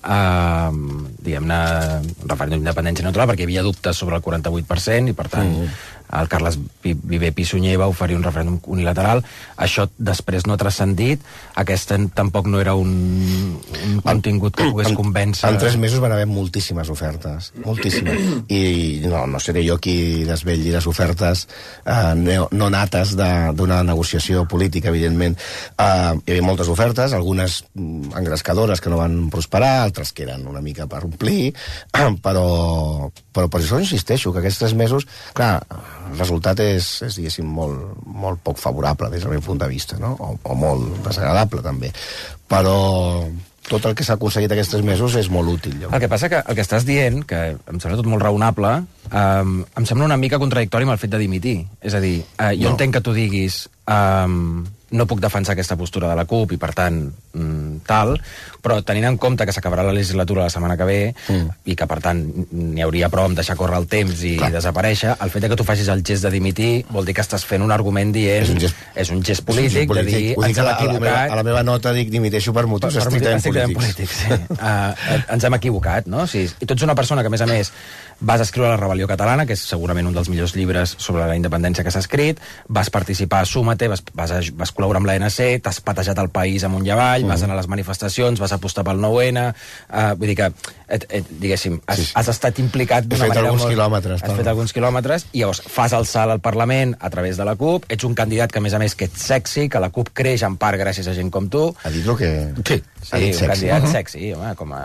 eh, diguem-ne, un referèndum d'independència neutral, perquè hi havia dubtes sobre el quaranta-vuit per cent, i per tant mm. el Carles Viver Pissunyer va oferir un referèndum unilateral. Això després no ha transcendit. Aquesta tampoc no era un, un contingut que pogués convèncer... En tres mesos van haver moltíssimes ofertes, moltíssimes. I no, no seré jo qui desvetlli les ofertes eh, no, no nates d'una negociació política, evidentment. Eh, hi havia moltes ofertes, algunes engrescadores que no van prosperar, altres que eren una mica per omplir, però, però per això insisteixo, que aquests tres mesos, clar, el resultat és, és diguéssim, molt, molt poc favorable des del meu punt de vista, no? O, o molt desagradable, també. Però tot el que s'ha aconseguit aquests tres mesos és molt útil. Jo. El que passa que el que estàs dient, que em sembla tot molt raonable, um, em sembla una mica contradictori amb el fet de dimitir. És a dir, uh, jo no. entenc que tu diguis... Um, no puc defensar aquesta postura de la CUP i, per tant, mm, tal, però tenint en compte que s'acabarà la legislatura la setmana que ve mm. i que, per tant, n'hi hauria prou amb deixar córrer el temps i Clar. desaparèixer, el fet de que tu facis el gest de dimitir vol dir que estàs fent un argument dient... És un gest, és un gest polític, és un polític. de dir... Ens hem equivocat... A la, meva, a la meva nota dic dimiteixo per motius estrictament polítics. polítics sí. uh, ens hem equivocat, no? Sí. I tu ets una persona que, a més a més, vas escriure La rebel·lió catalana, que és segurament un dels millors llibres sobre la independència que s'ha escrit, vas participar a Súmate, vas, vas, vas col·laborar amb l'A N C, t'has patejat el país amunt i avall, mm. vas anar a les manifestacions, vas apostar pel nou ene, uh, vull dir que, et, et, diguéssim, has, sí, sí. has estat implicat d'una manera... Alguns molt, quilòmetres, has fet alguns quilòmetres, i llavors fas el salt al Parlament a través de la CUP, ets un candidat que, a més a més, que ets sexy, que la CUP creix en part gràcies a gent com tu. Ha dit el que... Sí, sí un sexy. candidat uh-huh. sexy, home, com a...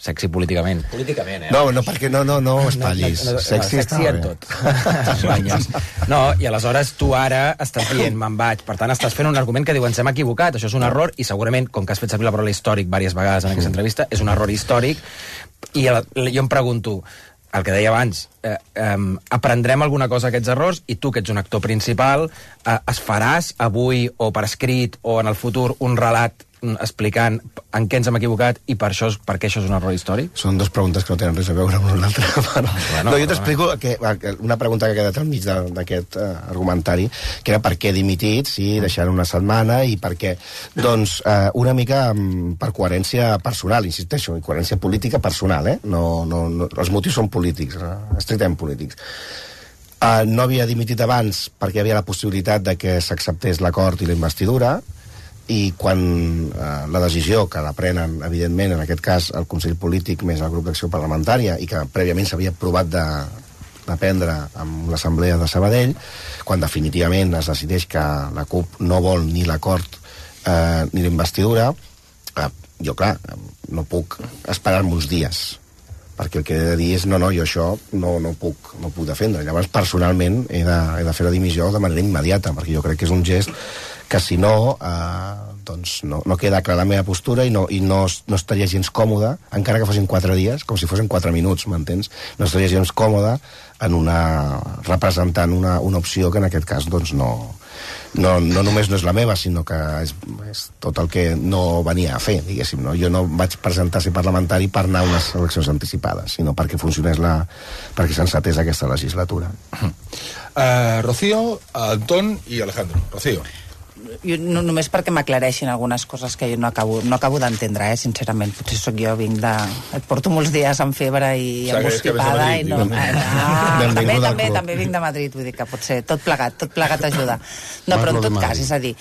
sexy políticament. Políticament, eh? No, no, perquè no, no, no espatllis. No, no, no, sexy, no, sexy en tot. Banyes. No, i aleshores tu ara estàs dient, me'n vaig. Per tant, estàs fent un argument que diu, ens hem equivocat, això és un error, i segurament, com que has fet servir la paraula històric diverses vegades en aquesta entrevista, és un error històric, i jo em pregunto, el que deia abans, eh, eh, aprendrem alguna cosa d'aquests errors i tu, que ets un actor principal, eh, es faràs avui o per escrit o en el futur un relat explicant en què ens hem equivocat i per això, per què això és un error històric? Són dues preguntes que no tenen res a veure amb l'altra. Bueno, no, jo t'explico que, una pregunta que ha quedat al mig d'aquest uh, argumentari, que era per què dimitit, sí, deixant una setmana, i per què? Doncs uh, una mica um, per coherència personal, insisteixo, i coherència política personal, eh? No, no, no, els motius són polítics, uh, estrictament polítics. Uh, no havia dimitit abans perquè hi havia la possibilitat de que s'acceptés l'acord i la investidura, i quan eh, la decisió, que la prenen, evidentment, en aquest cas, el Consell Polític més el grup d'acció parlamentària, i que prèviament s'havia provat de, de prendre amb l'Assemblea de Sabadell, quan definitivament es decideix que la CUP no vol ni l'acord eh, ni la investidura, eh, jo, clar, no puc esperar-me uns dies, perquè el que he de dir és, no, no, jo això no, no, puc, no puc defendre. Llavors, personalment, he de, he de fer la dimissió de manera immediata, perquè jo crec que és un gest que si no, eh, doncs no, no queda clara la meva postura i, no, i no, no estaria gens còmode, encara que fossin quatre dies, com si fossin quatre minuts, m'entens? No estaria gens còmode en una, representant una, una opció que en aquest cas doncs no, no, no només no és la meva, sinó que és, és tot el que no venia a fer, diguéssim. No? Jo no vaig presentar ser parlamentari per anar a unes eleccions anticipades, sinó perquè funcionés la, perquè s'encetés aquesta legislatura. Uh, Rocío, Anton i Alejandro. Rocío. Jo, no, només perquè m'aclareixin algunes coses que jo no acabo, no acabo d'entendre, eh, sincerament. Potser sóc jo, vinc de... Et porto molts dies amb febre i amb constipada i no... Ah, també, també, també vinc de Madrid, vull dir que potser tot plegat, tot plegat ajuda. No, però en tot cas, és a dir,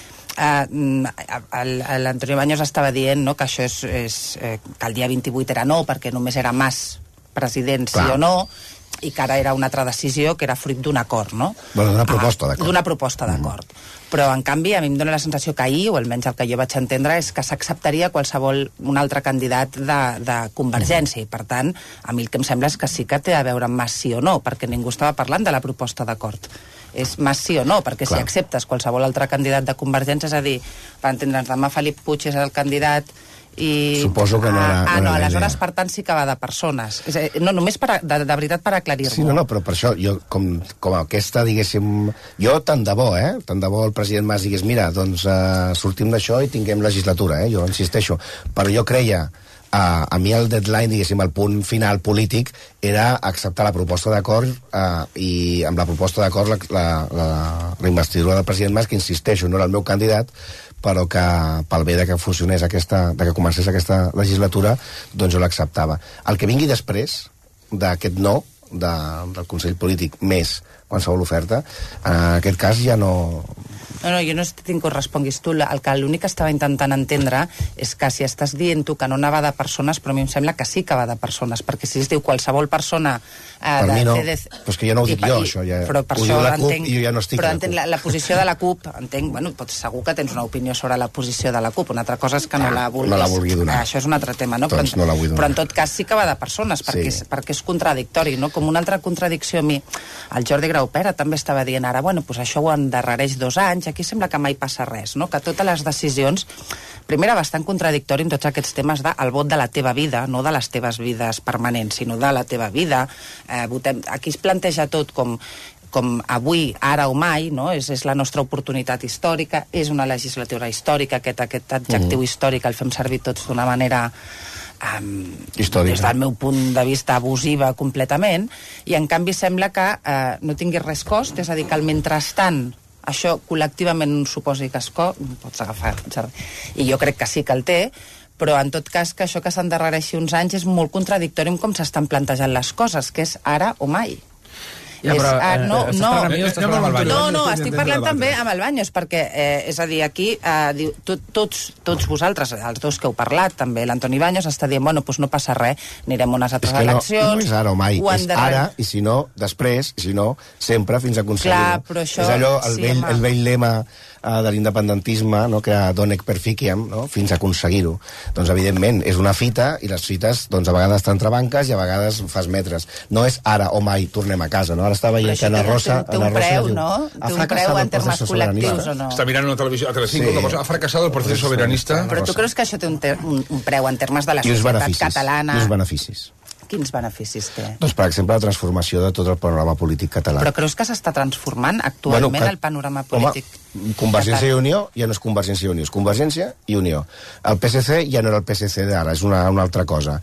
uh, l'Antonio Baños estava dient, no, que això és, és eh, que el dia vint-i-vuit era no, perquè només era Mas president, sí o no, i que ara era una altra decisió que era fruit d'un acord, no? Bueno, d'una proposta d'acord. D'una proposta d'acord. Mm. Però, en canvi, a mi em dóna la sensació que ahir, o almenys el que jo vaig entendre, és que s'acceptaria qualsevol un altre candidat de, de Convergència. I, per tant, a mi el que em sembla és que sí que té a veure amb Mas sí o no, perquè ningú estava parlant de la proposta d'acord. És Mas sí o no, perquè Clar. Si acceptes qualsevol altre candidat de Convergència, és a dir, per entendre'ns, demà Felip Puig és el candidat i... Suposo que no era... Ah, no, no, aleshores, per tant, sí que va de persones. És a dir, no, només per a, de, de veritat per aclarir-ho. Sí, no, no, però per això, jo, com, com aquesta, diguéssim... Jo, tant de bo, eh? Tant de bo el president Mas digués, mira, doncs uh, sortim d'això i tinguem legislatura, eh? Jo insisteixo. Però jo creia... Uh, a mi el deadline, diguéssim, el punt final polític era acceptar la proposta d'acord uh, i amb la proposta d'acord la, la, la, la investidura del president Mas, que insisteixo, no era el meu candidat, però que pel bé de que funcionés aquesta, de que comencés aquesta legislatura, doncs jo l'acceptava. El que vingui després d'aquest no, de, del Consell Polític, més qualsevol oferta, en aquest cas ja no... No, no, jo no tinc que ho responguis tu. El que l'únic que estava intentant entendre és que si estàs dient tu que no anava de persones, però a mi em sembla que sí que va de persones, perquè si es diu qualsevol persona... Eh, per de mi no, C D C... però és que jo no ho dic jo, això. Ja... Però per ho això diu la CUP entenc... i jo ja no estic però a la CUP. La, la posició de la CUP, entenc, bueno, pots, segur que tens una opinió sobre la posició de la CUP, una altra cosa és que no la vulguis... No la vulgui donar. Ah, això és un altre tema, no? Doncs però, no la vull donar. Però en tot cas sí que va de persones, perquè, sí. és, perquè és contradictori, no? Com una altra contradicció a mi. El Jordi Graupera també estava dient ara, bueno, doncs això ho endarrereix dos anys, aquí sembla que mai passa res, no? Que totes les decisions, primera, bastant contradictori en tots aquests temes del vot de la teva vida, no de les teves vides permanents, sinó de la teva vida. Eh, votem, aquí es planteja tot com, com avui, ara o mai, no? És, és la nostra oportunitat històrica, és una legislatura històrica, aquest, aquest adjectiu mm. històric el fem servir tots d'una manera... Um, des del meu punt de vista abusiva completament, i en canvi sembla que uh, no tingui res cost, és a dir, que el mentrestant això col·lectivament suposi que es co... pots agafar... I jo crec que sí que el té, però en tot cas que això que s'endarrereixi uns anys és molt contradictori amb com s'estan plantejant les coses, que és ara o mai. Ja, però, és, ah, no, eh, no, mi, no, no, estic parlant també amb el Baños, perquè, eh, és a dir, aquí eh, diu, tot, tots, tots vosaltres, els dos que heu parlat, també l'Antoni Baños està dient, bueno, doncs no passa res, anirem a unes altres eleccions... No, no és ara o mai, és de... ara, i si no, després, i si no, sempre fins a aconseguir-ho. Clar, però això... És allò, el, sí, vell, el vell lema uh, de l'independentisme, no? Que donec perficiam, no? Fins a aconseguir-ho. Doncs, evidentment, és una fita, i les fites, doncs, a vegades t'entre banques i a vegades fas metres. No és ara o mai tornem a casa, no? Ara està veient que Ana Rosa... Té un preu, no? Té un preu en termes col·lectius, o no? Està mirant una televisió a Telecinco, sí. Ha fracassat el procés sobiranista. Però tu creus que això té un, ter un, un preu en termes de la societat catalana? I uns beneficis. Quins beneficis té? Doncs, per exemple, la transformació de tot el panorama polític català. Però creus que s'està transformant actualment bueno, que, el panorama polític? Home, Convergència i Unió ja no és Convergència i Unió, és Convergència i Unió. El P S C ja no era el P S C d'ara, és una, una altra cosa.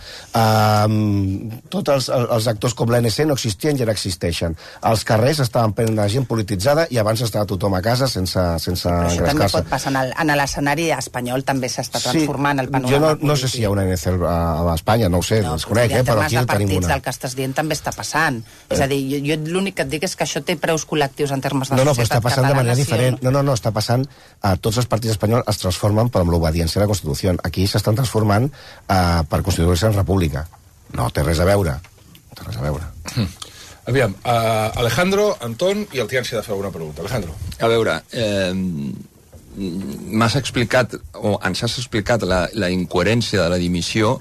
Um, tots els, els actors com l'A N C no existien i ara existeixen. Els carrers estaven plenament de gent polititzada i abans estava tothom a casa sense, sense engrescar-se. Això també pot passar en l'escenari espanyol, també s'està transformant sí, el panorama jo no, polític. No sé si hi ha una A N C a, a Espanya, no ho sé, no, desconec, eh, però aquí el tenim una. Del que estàs dient també està passant. Eh. És a dir, jo, jo l'únic que et dic és que això té preus col·lectius en termes de no, no, societat catalana. No, no, però està passant de manera diferent. No, no, no, està passant... Uh, tots els partits espanyols es transformen per l'obediència a la Constitució. Aquí s'estan transformant uh, per constituir-se en república. No té res a veure. No té res a veure. Mm. Aviam, uh, Alejandro, Anton i el Tian s'ha de fer alguna pregunta. Alejandro. A veure, eh, m'has explicat, o ens has explicat la, la incoherència de la dimissió.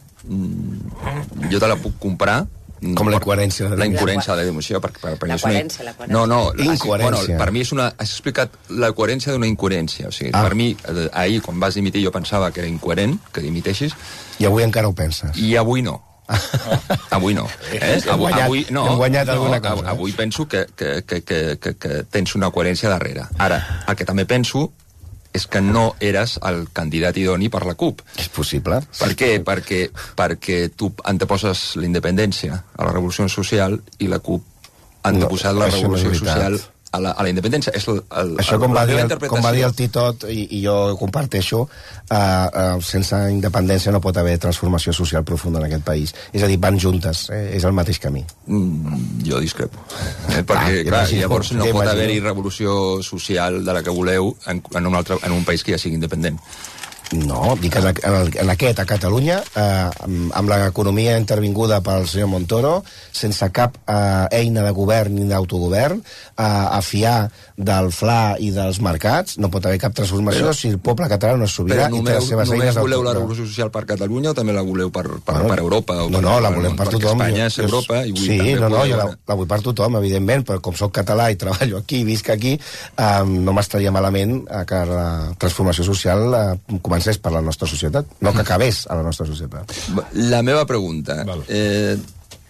Jo te la puc comprar. Com la incoherència de la, la incoherència de la dimissió. Per, per, per la coherència, una... la coherència. No, no, incoherència. Bueno, per mi és una... Has explicat la coherència d'una incoherència. O sigui, ah. per mi, ahir, quan vas dimitir, jo pensava que era incoherent, que dimiteixis. I avui encara ho penses. I avui no. Ah. Avui no. Eh? Avui, avui, no, hem guanyat no, alguna cosa. Eh? Avui penso que, que, que, que, que, que tens una coherència darrere. Ara, el que també penso és que no eres el candidat idoni per la CUP. És possible. Per què? Perquè, perquè tu anteposes la independència a la revolució social i la CUP ha anteposat no, la revolució no social a la, a la independència. És el, el, Això, com, el, va dir el, com va dir el Titot, i, i jo ho comparteixo, uh, uh, sense independència no pot haver transformació social profunda en aquest país. És a dir, van juntes, eh? És el mateix camí. Mm, jo discrepo. Eh? Perquè, ah, clar, imagino, llavors no pot haver-hi revolució social de la que voleu en, en, un altre, en un país que ja sigui independent. No, dic en, en, en aquest, a Catalunya, eh, amb, amb l'economia intervinguda pel senyor Montoro, sense cap eh, eina de govern ni d'autogovern, eh, a fiar del fla i dels mercats, no pot haver cap transformació però, si el poble català no és sobirà i té les seves eines d'autogovern. Només voleu la revolució social per Catalunya o també la voleu per, per, bueno, per Europa? O no, per, no, la volem per, per tothom. Espanya és Europa i vull sí, també no, no, jo la, la vull per tothom, evidentment, però com soc català i treballo aquí, visc aquí, eh, no m'estaria malament que la transformació social eh, comencés per la nostra societat, no que acabés a la nostra societat. La meva pregunta, eh,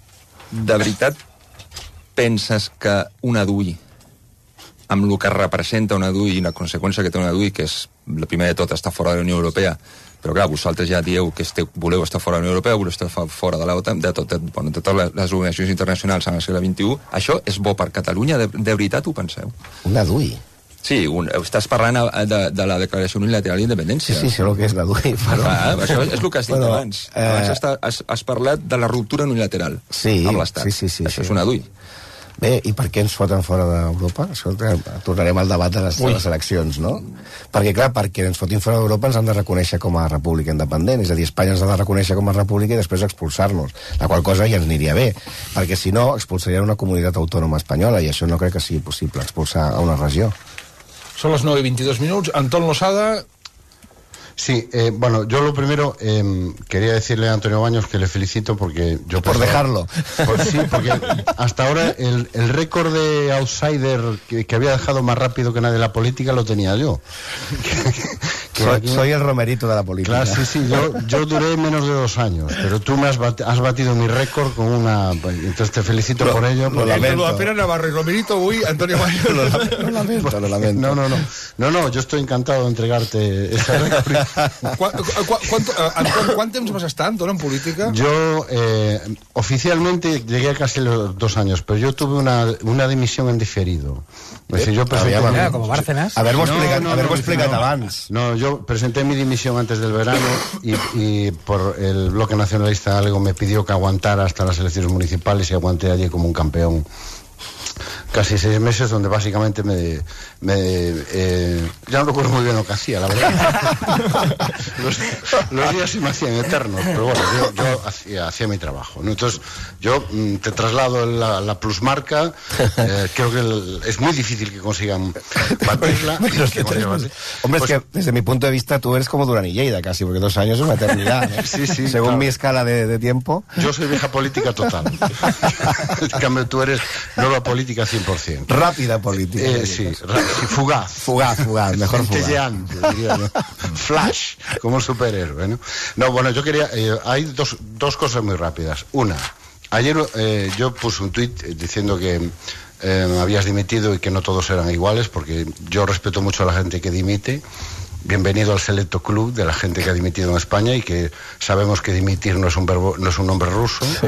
de veritat penses que una D U I, amb el que representa una D U I i la conseqüència que té una D U I, que és, la primera de tot, estar fora de la Unió Europea, però clar, vosaltres ja dieu que esteu, voleu estar fora de la Unió Europea, voleu estar fora de l'OTAN, de, tot, de, bueno, de totes les organitzacions internacionals en el segle vint-i-u, això és bo per Catalunya? De, de veritat ho penseu? Una D U I? Sí, un, estàs parlant de, de la declaració unilateral d'independència. Sí, sí, sé el que és la D U I. Però... Ah, això és el que has dit però, abans. Eh... Abans has, has, has parlat de la ruptura unilateral sí, amb l'Estat. Sí, sí, sí, això sí. és una D U I. Bé, i per què ens foten fora d'Europa? Això tornarem al debat de les, de les eleccions, no? Perquè, clar, perquè ens fotin fora d'Europa ens han de reconèixer com a república independent, és a dir, Espanya ens ha de reconèixer com a república i després expulsar-nos, la qual cosa ja ens aniria bé, perquè si no, expulsarien una comunitat autònoma espanyola i això no crec que sigui possible, expulsar a una regió. Son las nueve y veintidós minutos. Antón Losada. Sí, eh, bueno, yo lo primero eh, quería decirle a Antonio Baños que le felicito porque yo... Por dejarlo. Pues sí, porque hasta ahora el, el récord de outsider que, que había dejado más rápido que nadie en la política lo tenía yo. que, que soy, aquí... soy el Romerito de la política. Claro, sí, sí, yo, yo duré menos de dos años, pero tú me has, bat, has batido mi récord con una... Entonces te felicito lo, por ello. Lo lamento. Lo Pere Navarro y Romerito, uy, Antonio Baños. lo, lo lamento, lo lamento. No, no, no. No, no, yo estoy encantado de entregarte ese récord. ¿Cuánto, cuánto, Anton, ¿Cuánto tiempo vas a estar, Anton, en política? Yo, eh, oficialmente, llegué a casi los dos años, pero yo tuve una, una dimisión en diferido. Es decir, yo presenté... Ah, mi... como Bárcenas. Haberlo no, explicat, no, haberlo no, explicat no, abans. No, yo presenté mi dimisión antes del verano y, y por el Bloque Nacionalista algo me pidió que aguantara hasta las elecciones municipales y aguanté allí como un campeón. casi seis meses donde básicamente me... me eh, ya no recuerdo muy bien lo que hacía, la verdad. los, los días se me hacían eternos, pero bueno, yo, yo hacía, hacía mi trabajo, ¿no? Entonces, yo mm, te traslado la, la plusmarca, eh, creo que el, es muy difícil que consigan batirla. que Hombre, pues, es que desde mi punto de vista tú eres como Durán y Lleida casi, porque dos años es una eternidad, ¿no? Sí, sí, según claro. mi escala de, de tiempo. Yo soy vieja política total. En cambio, tú eres nueva política cien por ciento. Rápida política. Eh, sí, ra- sí, fugaz. Fugaz, fugaz, mejor fugaz. Centelleante, diría yo. Flash, como un superhéroe, ¿no? No, bueno, yo quería... Eh, hay dos, dos cosas muy rápidas. Una, ayer eh, yo puse un tuit diciendo que eh, habías dimitido y que no todos eran iguales, porque yo respeto mucho a la gente que dimite. Bienvenido al selecto club de la gente que ha dimitido en España y que sabemos que dimitir no es un verbo, no es un nombre ruso. Sí.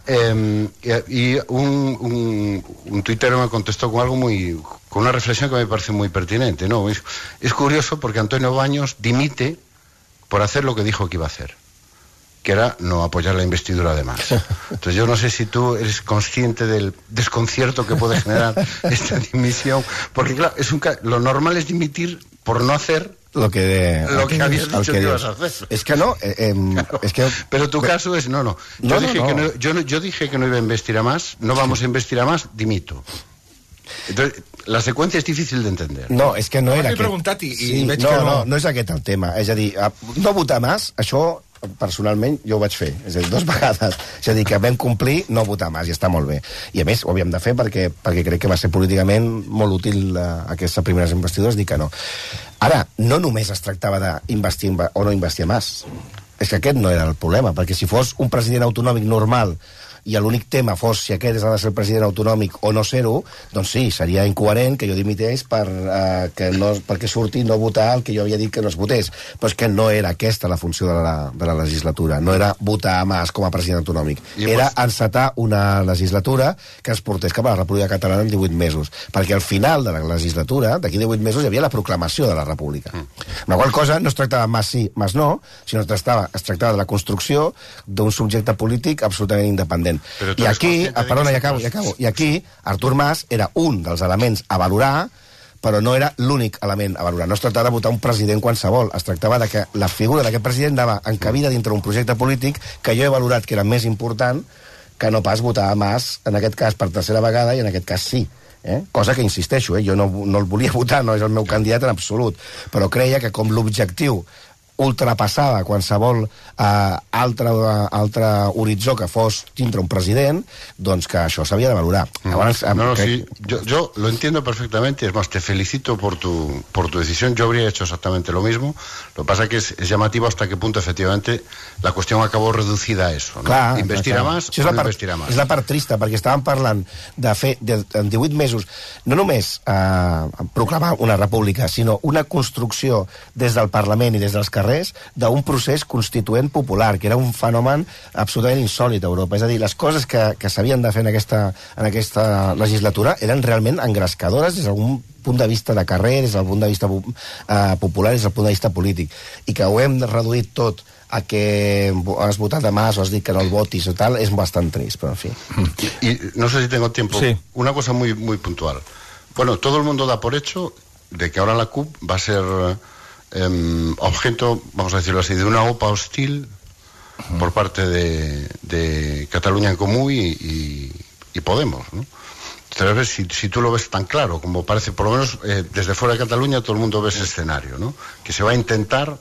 Eh, y un, un, un tuitero me contestó con algo muy, con una reflexión que me parece muy pertinente, ¿no? Es, es curioso porque Antonio Baños dimite por hacer lo que dijo que iba a hacer, que era no apoyar la investidura de Mas. Entonces yo no sé si tú eres consciente del desconcierto que puede generar esta dimisión, porque claro, es un, lo normal es dimitir por no hacer lo que, de, lo que, que habías dicho que, que ibas a hacer. Es que no, eh, eh, claro. es que... Pero tu caso es, no, no. Yo, no, dije no, no. Que no, yo, yo dije que no iba a investir a Mas, no vamos a investir a Mas, dimito. Entonces, la seqüència és difícil d'entendre. No, és que no era aquest... preguntat i, i sí, veig no, que no... no, no és aquest el tema. És a dir, no votar Mas, això personalment jo ho vaig fer, és a dir, dues vegades. És a dir, que vam complir no votar Mas, i està molt bé. I a més, ho havíem de fer perquè, perquè crec que va ser políticament molt útil eh, aquestes primeres investidures, dir que no. Ara, no només es tractava d'investir o no investir a Mas. És que aquest no era el problema, perquè si fos un president autonòmic normal i l'únic tema fos si aquest ha de ser el president autonòmic o no ser-ho, doncs sí, seria incoherent que jo dimiteix per, uh, que no, perquè surti no votar el que jo havia dit que no es votés. Però és que no era aquesta la funció de la, de la legislatura, no era votar a Mas com a president autonòmic, era encetar una legislatura que es portés cap a la República Catalana en divuit mesos, perquè al final de la legislatura, d'aquí divuit mesos, hi havia la proclamació de la República. Mm. Amb la qual cosa no es tractava Mas sí, Mas no, sinó es tractava, es tractava de la construcció d'un subjecte polític absolutament independent. I aquí, perdona, ja acabo, ja acabo, i aquí Artur Mas era un dels elements a valorar, però no era l'únic element a valorar. No es tractava de votar un president qualsevol, es tractava de que la figura d'aquest president anava encabida dintre un projecte polític que jo he valorat que era més important que no pas votar a Mas, en aquest cas per tercera vegada, i en aquest cas sí. Eh? Cosa que insisteixo, eh? Jo no, no el volia votar, no és el meu candidat en absolut, però creia que com l'objectiu ultrapassava qualsevol eh, altre, altre horitzó que fos dintre un president, doncs que això s'havia de valorar. Mm. Abans, no, no, crec... sí, yo, yo lo entiendo perfectamente, es más, te felicito por tu, por tu decisión, yo habría hecho exactamente lo mismo, lo que pasa es que es, es llamativo hasta qué punto efectivamente la cuestión acabó reducida a eso, ¿no? Clar, investir clar. a más o no part, investir a más. És la part trista, perquè estàvem parlant de fer de, en divuit mesos, no només eh, proclamar una república, sinó una construcció des del Parlament i des dels carrers d'un procés constituent popular, que era un fenomen absolutament insòlit a Europa. És a dir, les coses que, que s'havien de fer en aquesta, en aquesta legislatura eren realment engrescadores des d'algun punt de vista de carrer, des del punt de vista eh, popular, des del punt de vista polític. I que ho hem reduït tot a que has votat a Mas o has dit que no el votis o tal, és bastant trist, però en fi. Y, y no sé si tengo tiempo. Sí. Una cosa muy, muy puntual. Bueno, todo el mundo da por hecho de que ahora la C U P va a ser... Eh, objeto, vamos a decirlo así, de una OPA hostil uh-huh. por parte de, de Cataluña en Comú y, y, y Podemos, ¿no? Entonces, si, si tú lo ves tan claro, como parece, por lo menos eh, desde fuera de Cataluña todo el mundo ve ese escenario, ¿no? Que se va a intentar,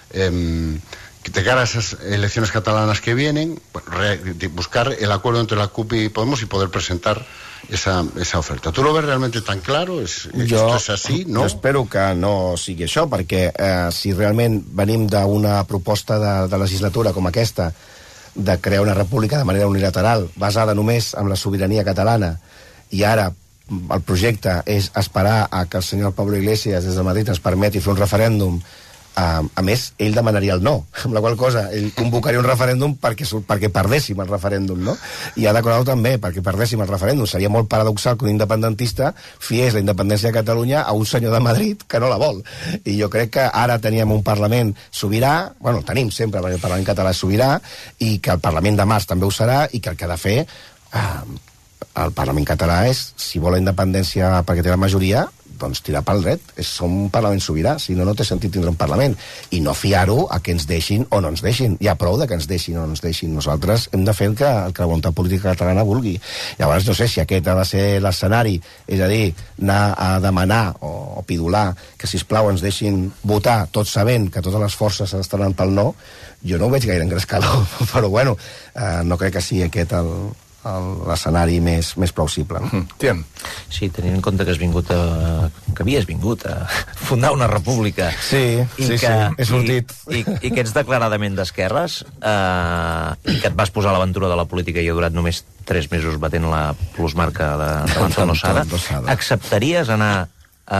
eh, de cara a esas elecciones catalanas que vienen, re, buscar el acuerdo entre la C U P y Podemos y poder presentar esa, esa oferta. Tu lo ves realment tan claro? És, jo, esto és així, no? Jo espero que no sigui això, perquè eh, si realment venim d'una proposta de, de legislatura com aquesta, de crear una república de manera unilateral, basada només en la sobirania catalana, i ara el projecte és esperar a que el senyor Pablo Iglesias des de Madrid ens permeti fer un referèndum. Uh, a més, ell demanaria el no, amb la qual cosa ell convocaria un referèndum perquè, perquè perdéssim el referèndum, no? I ha declarat també perquè perdéssim el referèndum. Seria molt paradoxal que un independentista fiés la independència de Catalunya a un senyor de Madrid que no la vol. I jo crec que ara teníem un Parlament sobirà, bueno, tenim sempre, perquè el Parlament català és sobirà, i que el Parlament de març també ho serà, i que el que ha de fer... Uh, el Parlament català és, si vol la independència perquè té la majoria, doncs tirar pel dret. És, som un Parlament sobirà, si no, no té sentit tindre un Parlament. I no fiar-ho a que ens deixin o no ens deixin. Hi ha prou de que ens deixin o no ens deixin. Nosaltres hem de fer el que, el que la voluntat política catalana vulgui. Llavors, no sé si aquest ha de ser l'escenari, és a dir, anar a demanar o, o pidolar que, sisplau, ens deixin votar, tot sabent que totes les forces estaran pel no, jo no ho veig gaire en grescaló, però bueno, eh, no crec que sigui aquest el... l'escenari més, més plausible. No? Mm. Tiem. Sí, tenint en compte que has vingut a, que havies vingut a fundar una república. Sí, i sí, que, sí, he sortit. I, i, i que ets declaradament d'esquerres, eh, i que et vas posar a l'aventura de la política i ha durat només tres mesos batent la plusmarca de, de l'Anton Losada. Acceptaries anar a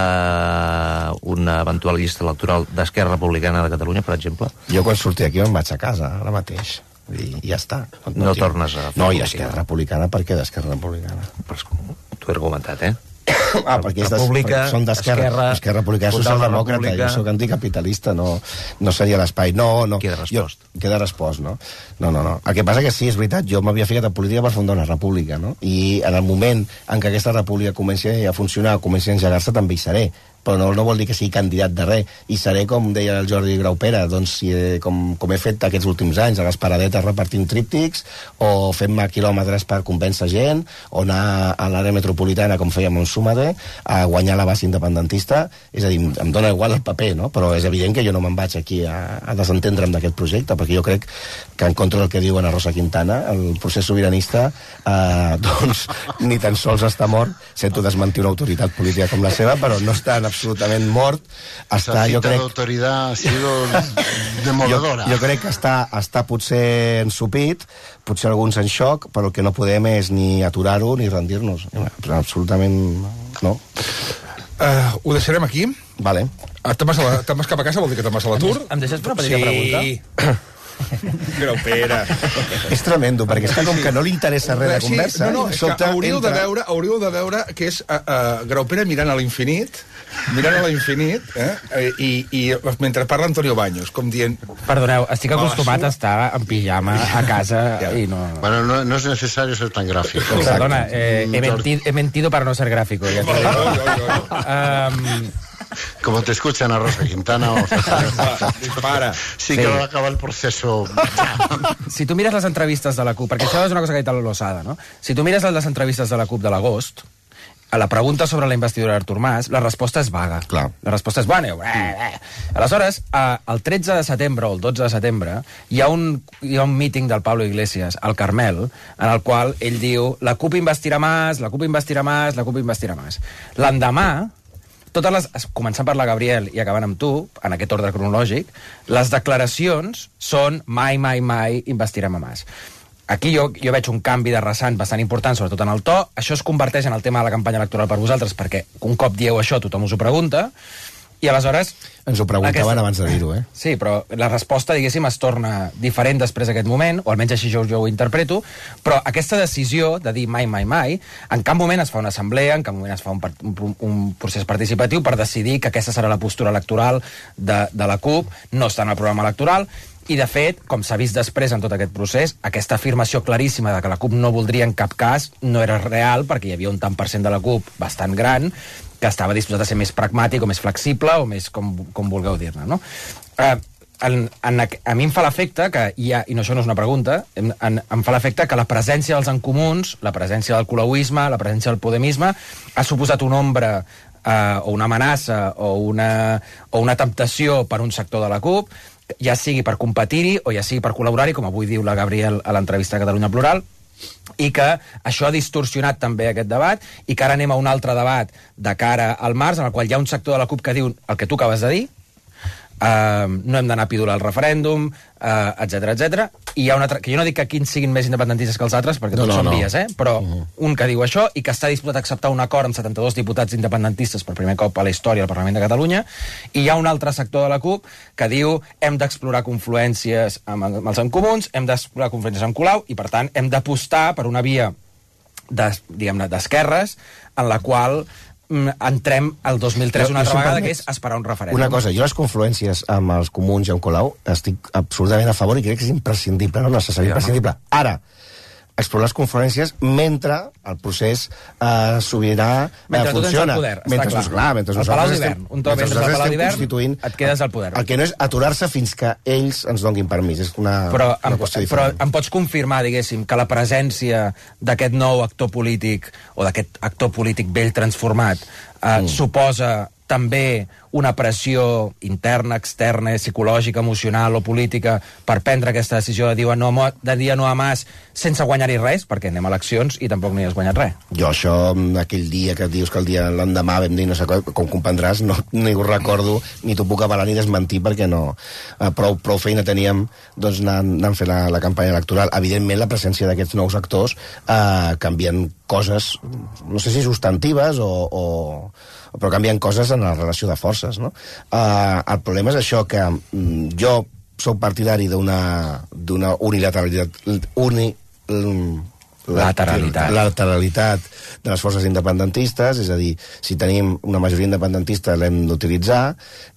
una eventual llista electoral d'Esquerra Republicana de Catalunya, per exemple? Jo quan surti aquí me'n vaig a casa, ara mateix. I ja està. No, no tornes a... No, i Esquerra Republicana, per què d'Esquerra Republicana? T'ho he argumentat, eh? Ah, perquè, és des, perquè són d'Esquerra. Esquerra, Esquerra Republicana, socialdemòcrata, jo soc anticapitalista, no, no seria l'espai. No, no. Queda respost. Jo, queda respost, no? No, no, no. El que passa que sí, és veritat, jo m'havia ficat a política per fundar una república, no? I en el moment en què aquesta república comenci a funcionar, comenci a engegar-se, també hi seré. Però no, no vol dir que sigui candidat de res. I seré, com deia el Jordi Graupera, doncs, si, com, com he fet aquests últims anys, a les paradetes repartint tríptics, o fent-me quilòmetres per convèncer gent, o anar a l'àrea metropolitana, com fèiem en Súmade, a guanyar la base independentista. És a dir, em dóna igual el paper, no? Però és evident que jo no me'n vaig aquí a, a desentendre'm d'aquest projecte, perquè jo crec que, en contra del que diu Ana Rosa Quintana, el procés sobiranista, eh, doncs, ni tan sols està mort. Sento desmentir una autoritat política com la seva, però no està en absolutament mort. Està, jo crec... d'autoritat ha sido demoledora. Jo, jo crec que està, està potser ensupit, potser alguns en xoc, però el que no podem és ni aturar-ho ni rendir-nos. Absolutament no. Uh, ho deixarem aquí? Vale. Ah, te'n vas, a la, te'n vas cap a casa, vol dir que te'n vas a l'atur? Em deixes una petita sí. pregunta? Graupera. És tremendo, perquè està com que no li interessa res de sí, conversa. No, no, és que hauríeu, entra... de veure, hauríeu de veure que és uh, uh, Graupera mirant a l'infinit, mirant a l'infinit, eh? I, i mentre parla Antonio Baños, com dient... Perdoneu, estic acostumat a estar en pijama a casa ja. I no... Bueno, no, no es necesario ser tan gráfico. Perdona, eh, he, mentido, he mentido para no ser gráfico. Ya te digo. um, Como te escuchan a Rosa Quintana o Dispara. Sí, sí, que va a acabar el proceso. Si tu mires les entrevistes de la CUP, perquè això és una cosa que ha dit a l'Osada, no? Si tu mires les entrevistes de la CUP de l'agost, a la pregunta sobre la investidura d'Artur Mas, la resposta és vaga. Clar. La resposta és bona. Eh, eh. Aleshores, eh, el tretze de setembre o el dotze de setembre hi ha, un, hi ha un míting del Pablo Iglesias al Carmel, en el qual ell diu la CUP investirà Mas, la CUP investirà Mas, la CUP investirà Mas. L'endemà, totes les, començant per la Gabriel i acabant amb tu, en aquest ordre cronològic, les declaracions són mai, mai, mai investirem a Mas. Aquí jo, jo veig un canvi de rasant bastant important, sobretot en el to. Això es converteix en el tema de la campanya electoral per vosaltres, perquè un cop dieu això tothom us ho pregunta, i aleshores... Ens ho preguntaven aquesta... abans de dir-ho, eh? Sí, però la resposta, diguéssim, es torna diferent després d'aquest moment, o almenys així jo, jo ho interpreto, però aquesta decisió de dir mai, mai, mai, en cap moment es fa una assemblea, en cap moment es fa un, un, un procés participatiu per decidir que aquesta serà la postura electoral de, de la CUP, no està en el programa electoral, i de fet, com s'ha vist després en tot aquest procés, aquesta afirmació claríssima de que la CUP no voldria en cap cas no era real, perquè hi havia un tant per cent de la CUP bastant gran que estava disposat a ser més pragmàtic o més flexible o més com, com vulgueu dir-ne, no? Eh, en, en, a mi em fa l'efecte que hi ha, i no, això no és una pregunta, em, en, em fa l'efecte que la presència dels encomuns, la presència del colauisme, la presència del podemisme ha suposat una ombra eh, o una amenaça o una, o una temptació per un sector de la CUP, ja sigui per competir-hi o ja sigui per col·laborar-hi, com avui diu la Gabriel a l'entrevista de Catalunya Plural, i que això ha distorsionat també aquest debat i que ara anem a un altre debat de cara al març, en el qual hi ha un sector de la CUP que diu el que tu acabes de dir, Uh, no hem d'anar a pidolar el referèndum, uh, etcètera, etcètera. I hi ha un altre, que jo no dic que quins siguin més independentistes que els altres, perquè tots no, no, són no. vies, eh? Però uh -huh. un que diu això i que està disposat a acceptar un acord amb setanta-dos diputats independentistes per primer cop a la història del Parlament de Catalunya, i hi ha un altre sector de la CUP que diu hem d'explorar confluències amb, amb els encomuns, hem d'explorar confluències amb Colau, i per tant hem d'apostar per una via de, diguem-ne, d'esquerres en la qual entrem al dos mil tres una altra vegada, que és esperar un referèndum. Una cosa, jo les confluències amb els comuns i amb Colau estic absolutament a favor i crec que és imprescindible, no necessari, imprescindible. Ara, explorar les conferències mentre el procés eh, sobirà eh, mentre funciona. Tu tens el poder, mentre, està clar. clar, mentre el Palau d'Hivern, un cop entres al Palau d'Hivern, et quedes al poder. El que no és aturar-se fins que ells ens donguin permís. És una, però, una em, qüestió però diferent. em pots confirmar, diguéssim, que la presència d'aquest nou actor polític, o d'aquest actor polític vell transformat, eh, mm. suposa també una pressió interna, externa, psicològica, emocional o política per prendre aquesta decisió de dir no, de dir no a Mas sense guanyar-hi res, perquè anem a eleccions i tampoc no hi has guanyat res. Jo això, aquell dia que dius que el dia l'endemà vam dir no sé com, com comprendràs, no, ni ho recordo, ni t'ho puc avalar ni desmentir, perquè no, eh, prou, prou feina teníem doncs, anant, anant fent la, la campanya electoral. Evidentment, la presència d'aquests nous actors eh, canvien coses, no sé si substantives o, o però canvien coses en la relació de forces, no? Uh, el problema és això, que um, jo soc partidari d'una d'una unilateralitat uni, um, lateralitat. lateralitat de les forces independentistes, és a dir, si tenim una majoria independentista l'hem d'utilitzar,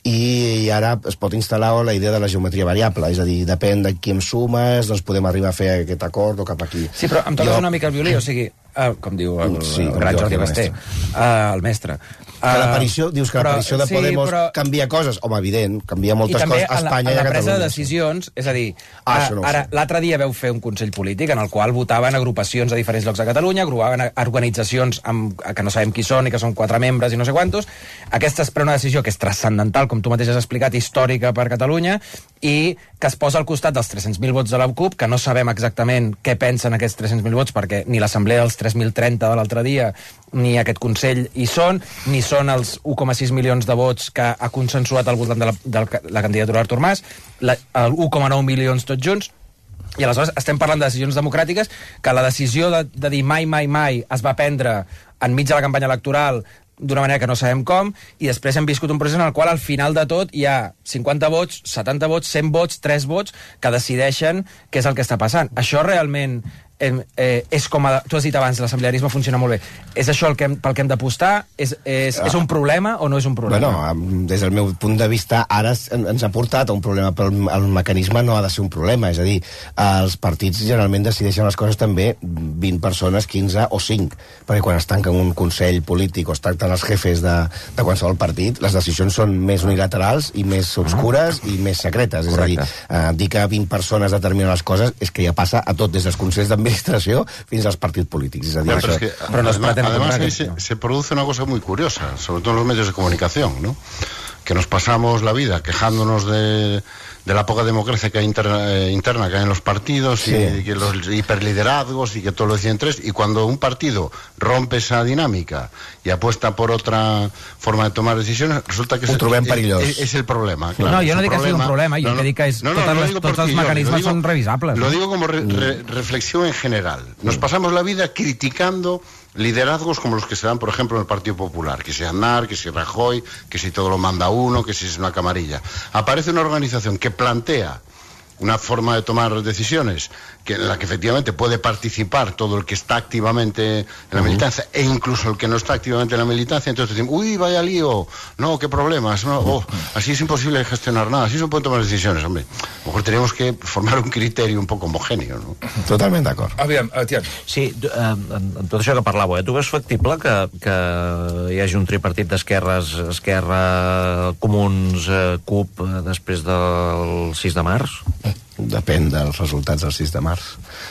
i ara es pot instal·lar la idea de la geometria variable, és a dir, depèn de qui em sumes, doncs podem arribar a fer aquest acord o cap aquí. Sí, però em toques jo... una mica el violí, o sigui, uh, com diu el, sí, el gran Jordi Basté, uh, el mestre. Que l'aparició, dius que l'aparició de sí, Podemos però... canvia coses, home, evident, canvia moltes coses a Espanya i a Catalunya. I també en la presa de decisions, és a dir, ah, a, no ara, l'altre dia veu fer un consell polític en el qual votaven agrupacions a diferents llocs de Catalunya, votaven organitzacions amb, que no sabem qui són i que són quatre membres i no sé quantos. Aquesta es pren una decisió que és transcendental, com tu mateix has explicat, històrica per Catalunya, i que es posa al costat dels tres-cents mil vots de la CUP, que no sabem exactament què pensen aquests tres-cents mil vots, perquè ni l'assemblea dels tres mil trenta de l'altre dia, ni aquest Consell hi són, ni són els un coma sis milions de vots que ha consensuat al voltant de la, de la candidatura d'Artur Mas, la, el un coma nou milions tots junts, i aleshores estem parlant de decisions democràtiques, que la decisió de, de dir mai, mai, mai es va prendre enmig de la campanya electoral d'una manera que no sabem com, i després hem viscut un procés en el qual al final de tot hi ha cinquanta vots, setanta vots, cent vots, tres vots, que decideixen què és el que està passant. Això realment eh, eh, és com, a, tu has dit abans, l'assemblearisme funciona molt bé. És això el que hem, pel que hem d'apostar? És, és, és un problema o no és un problema? Bueno, des del meu punt de vista, ara ens ha portat a un problema, però el mecanisme no ha de ser un problema. És a dir, els partits generalment decideixen les coses també vint persones, quinze o cinc, perquè quan es tanquen un consell polític o es tracten els jefes de, de qualsevol partit, les decisions són més unilaterals i més obscures i més secretes. Correcte. És a dir, eh, dir que vint persones determinen les coses és que ja passa a tot, des dels consells d'administració fins als partits polítics. És a dir, no, això... pero es que, pero además, además ahí se, se produce una cosa muy curiosa, sobre todo en los medios de comunicación, ¿no? Que nos pasamos la vida quejándonos de, de la poca democracia que hay interna, eh, interna que hay en los partidos, sí. y, y que los hiperliderazgos y que todo lo deciden tres, y cuando un partido rompe esa dinámica y apuesta por otra forma de tomar decisiones, resulta que es, es, es, es el problema. Claro, no, yo no digo que sigui un problema, yo no, no, dic que és, no, no, totes no les, tots els mecanismes son revisables. Lo digo como re, re, reflexión en general. Nos pasamos la vida criticando liderazgos como los que se dan, por ejemplo, en el Partido Popular, que si Aznar, que si Rajoy, que si todo lo manda uno, que si es una camarilla. Aparece una organización que plantea una forma de tomar decisiones que en la que efectivamente puede participar todo el que está activamente en la uh-huh. militancia, e incluso el que no está activamente en la militancia. Entonces decimos, uy, vaya lío, no, qué problemas, no, oh, así es imposible gestionar nada, así no se pueden tomar decisiones, hombre. A lo mejor tenemos que formar un criterio un poco homogéneo, no? Totalment d'acord. Aviam, Tian. Sí, eh, en, en tot això que parlàveu, eh, tu veus factible que, que hi hagi un tripartit d'esquerres, Esquerra, Comuns, eh, CUP, eh, després del sis de març? Depèn dels resultats del sis de març.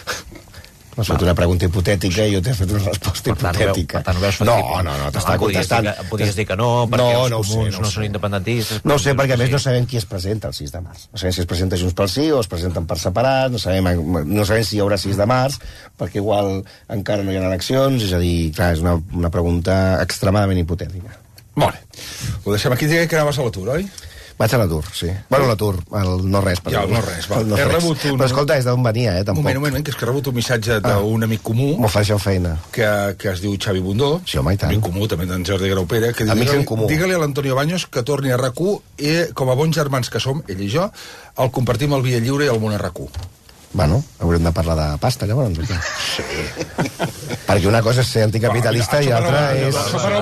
M'has fet una pregunta hipotètica i jo t'he fet una resposta per tant, hipotètica. Per tant, no veus no, no, no, t'està no, contestant. Em podies dir que no, perquè no, els no comuns sé, no, no sé. són independentistes. No ho sé, perquè a més no sabem qui es presenta el sis de març. No sabem si es presenta Junts pel Sí o es presenten per separat, no sabem, no sabem si hi haurà sis de març, perquè igual encara no hi ha eleccions, és a dir, clar, és una, una pregunta extremadament hipotètica. Molt bé. Ho deixem aquí, diguem que anaves a l'atur, oi? Vaig a l'atur, sí. Bueno, l'atur, el no res. Ja, el no res, va. No he res. rebut un... Però escolta, és d'on venia, eh, tampoc. Un moment, un moment, que és que he rebut un missatge d'un ah. amic comú... M'ofereixen feina. Que, que es diu Xavi Bundó. Sí, home, i tant. Amic comú, també d'en Jordi Graupera. Que Amics en comú. Digue-li a l'Antonio Baños que torni a RAC u i, com a bons germans que som, ell i jo, el compartim al Via Lliure i al Món a RAC u. Bueno, haurem de parlar de pasta, llavors. Sí. Perquè una cosa és ser anticapitalista i l'altra és...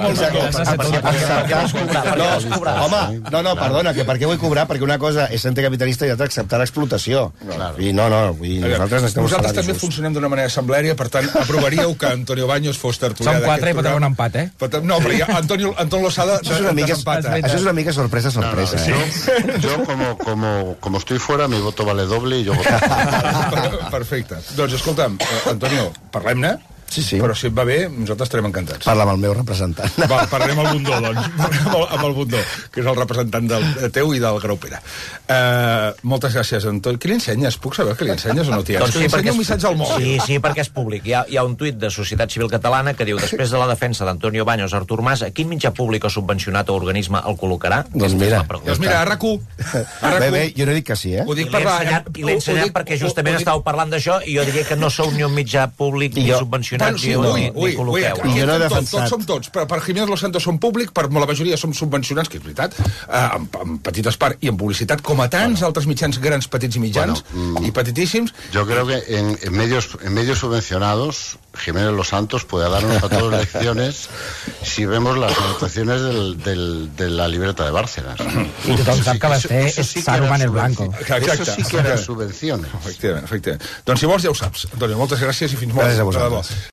Home, no, no, perdona, que per què vull cobrar? Perquè una cosa és ser anticapitalista i l'altra acceptar l'explotació. I no, no, i nosaltres necessitem... Nosaltres també funcionem d'una manera assemblèria, per tant, aprovaríeu que Antonio Baños fos tertulià d'aquest programa. Som quatre i pot haver un empat, eh? No, però ja Antonio, Anton Losada desempata. Això és una mica sorpresa, sorpresa. No, no, eh? Yo, yo como, como, como estoy fuera, mi voto vale doble y yo voto... Perfecte. Doncs escolta'm, Antonio, parlem-ne. Sí, sí. Però si et va bé, nosaltres estarem encantats. Parla amb el meu representant. Va, parlarem amb el Bundó, doncs. Parlarem amb el, amb el Bundó, que és el representant del teu i del Graupera. Uh, moltes gràcies, Antoni. Què li ensenyes? Puc saber què li ensenyes o no t'hi has? Doncs sí, li ensenya un missatge al mòbil. Sí, sí, perquè és públic. Hi ha, hi ha un tuit de Societat Civil Catalana que diu: després de la defensa d'Antonio Baños, Artur Mas, a quin mitjà públic o subvencionat o organisme el col·locarà? Doncs mira. Doncs mira, a RAC u. Bé, bé, jo no dic que sí, eh? I l'he ensenyat, i l'he ensenyat perquè justament estàveu parlant d'això i jo diria que no sou ni un mitjà públic ni subvencionat ni Ui, ui, aquí jo no he tots, defensat. tots som tots. Per, per Jiménez Los Santos som públic, per la majoria som subvencionats, que és veritat, eh, en, en petites parts i en publicitat, com a tants bueno. altres mitjans grans, petits i mitjans, bueno, mm, i petitíssims. Yo creo que en, en, medios, en medios subvencionados, Jiménez Los Santos puede darnos a todos lecciones si vemos las anotaciones del, del, de la libreta de Bárcenas. I tothom sap que va ser Saruman el Blanco. Eso sí que eren subvenciones. Efectivament, efectivament. Doncs si vols ja ho saps. Antoni, moltes gràcies i fins molt. Gràcies a vosaltres.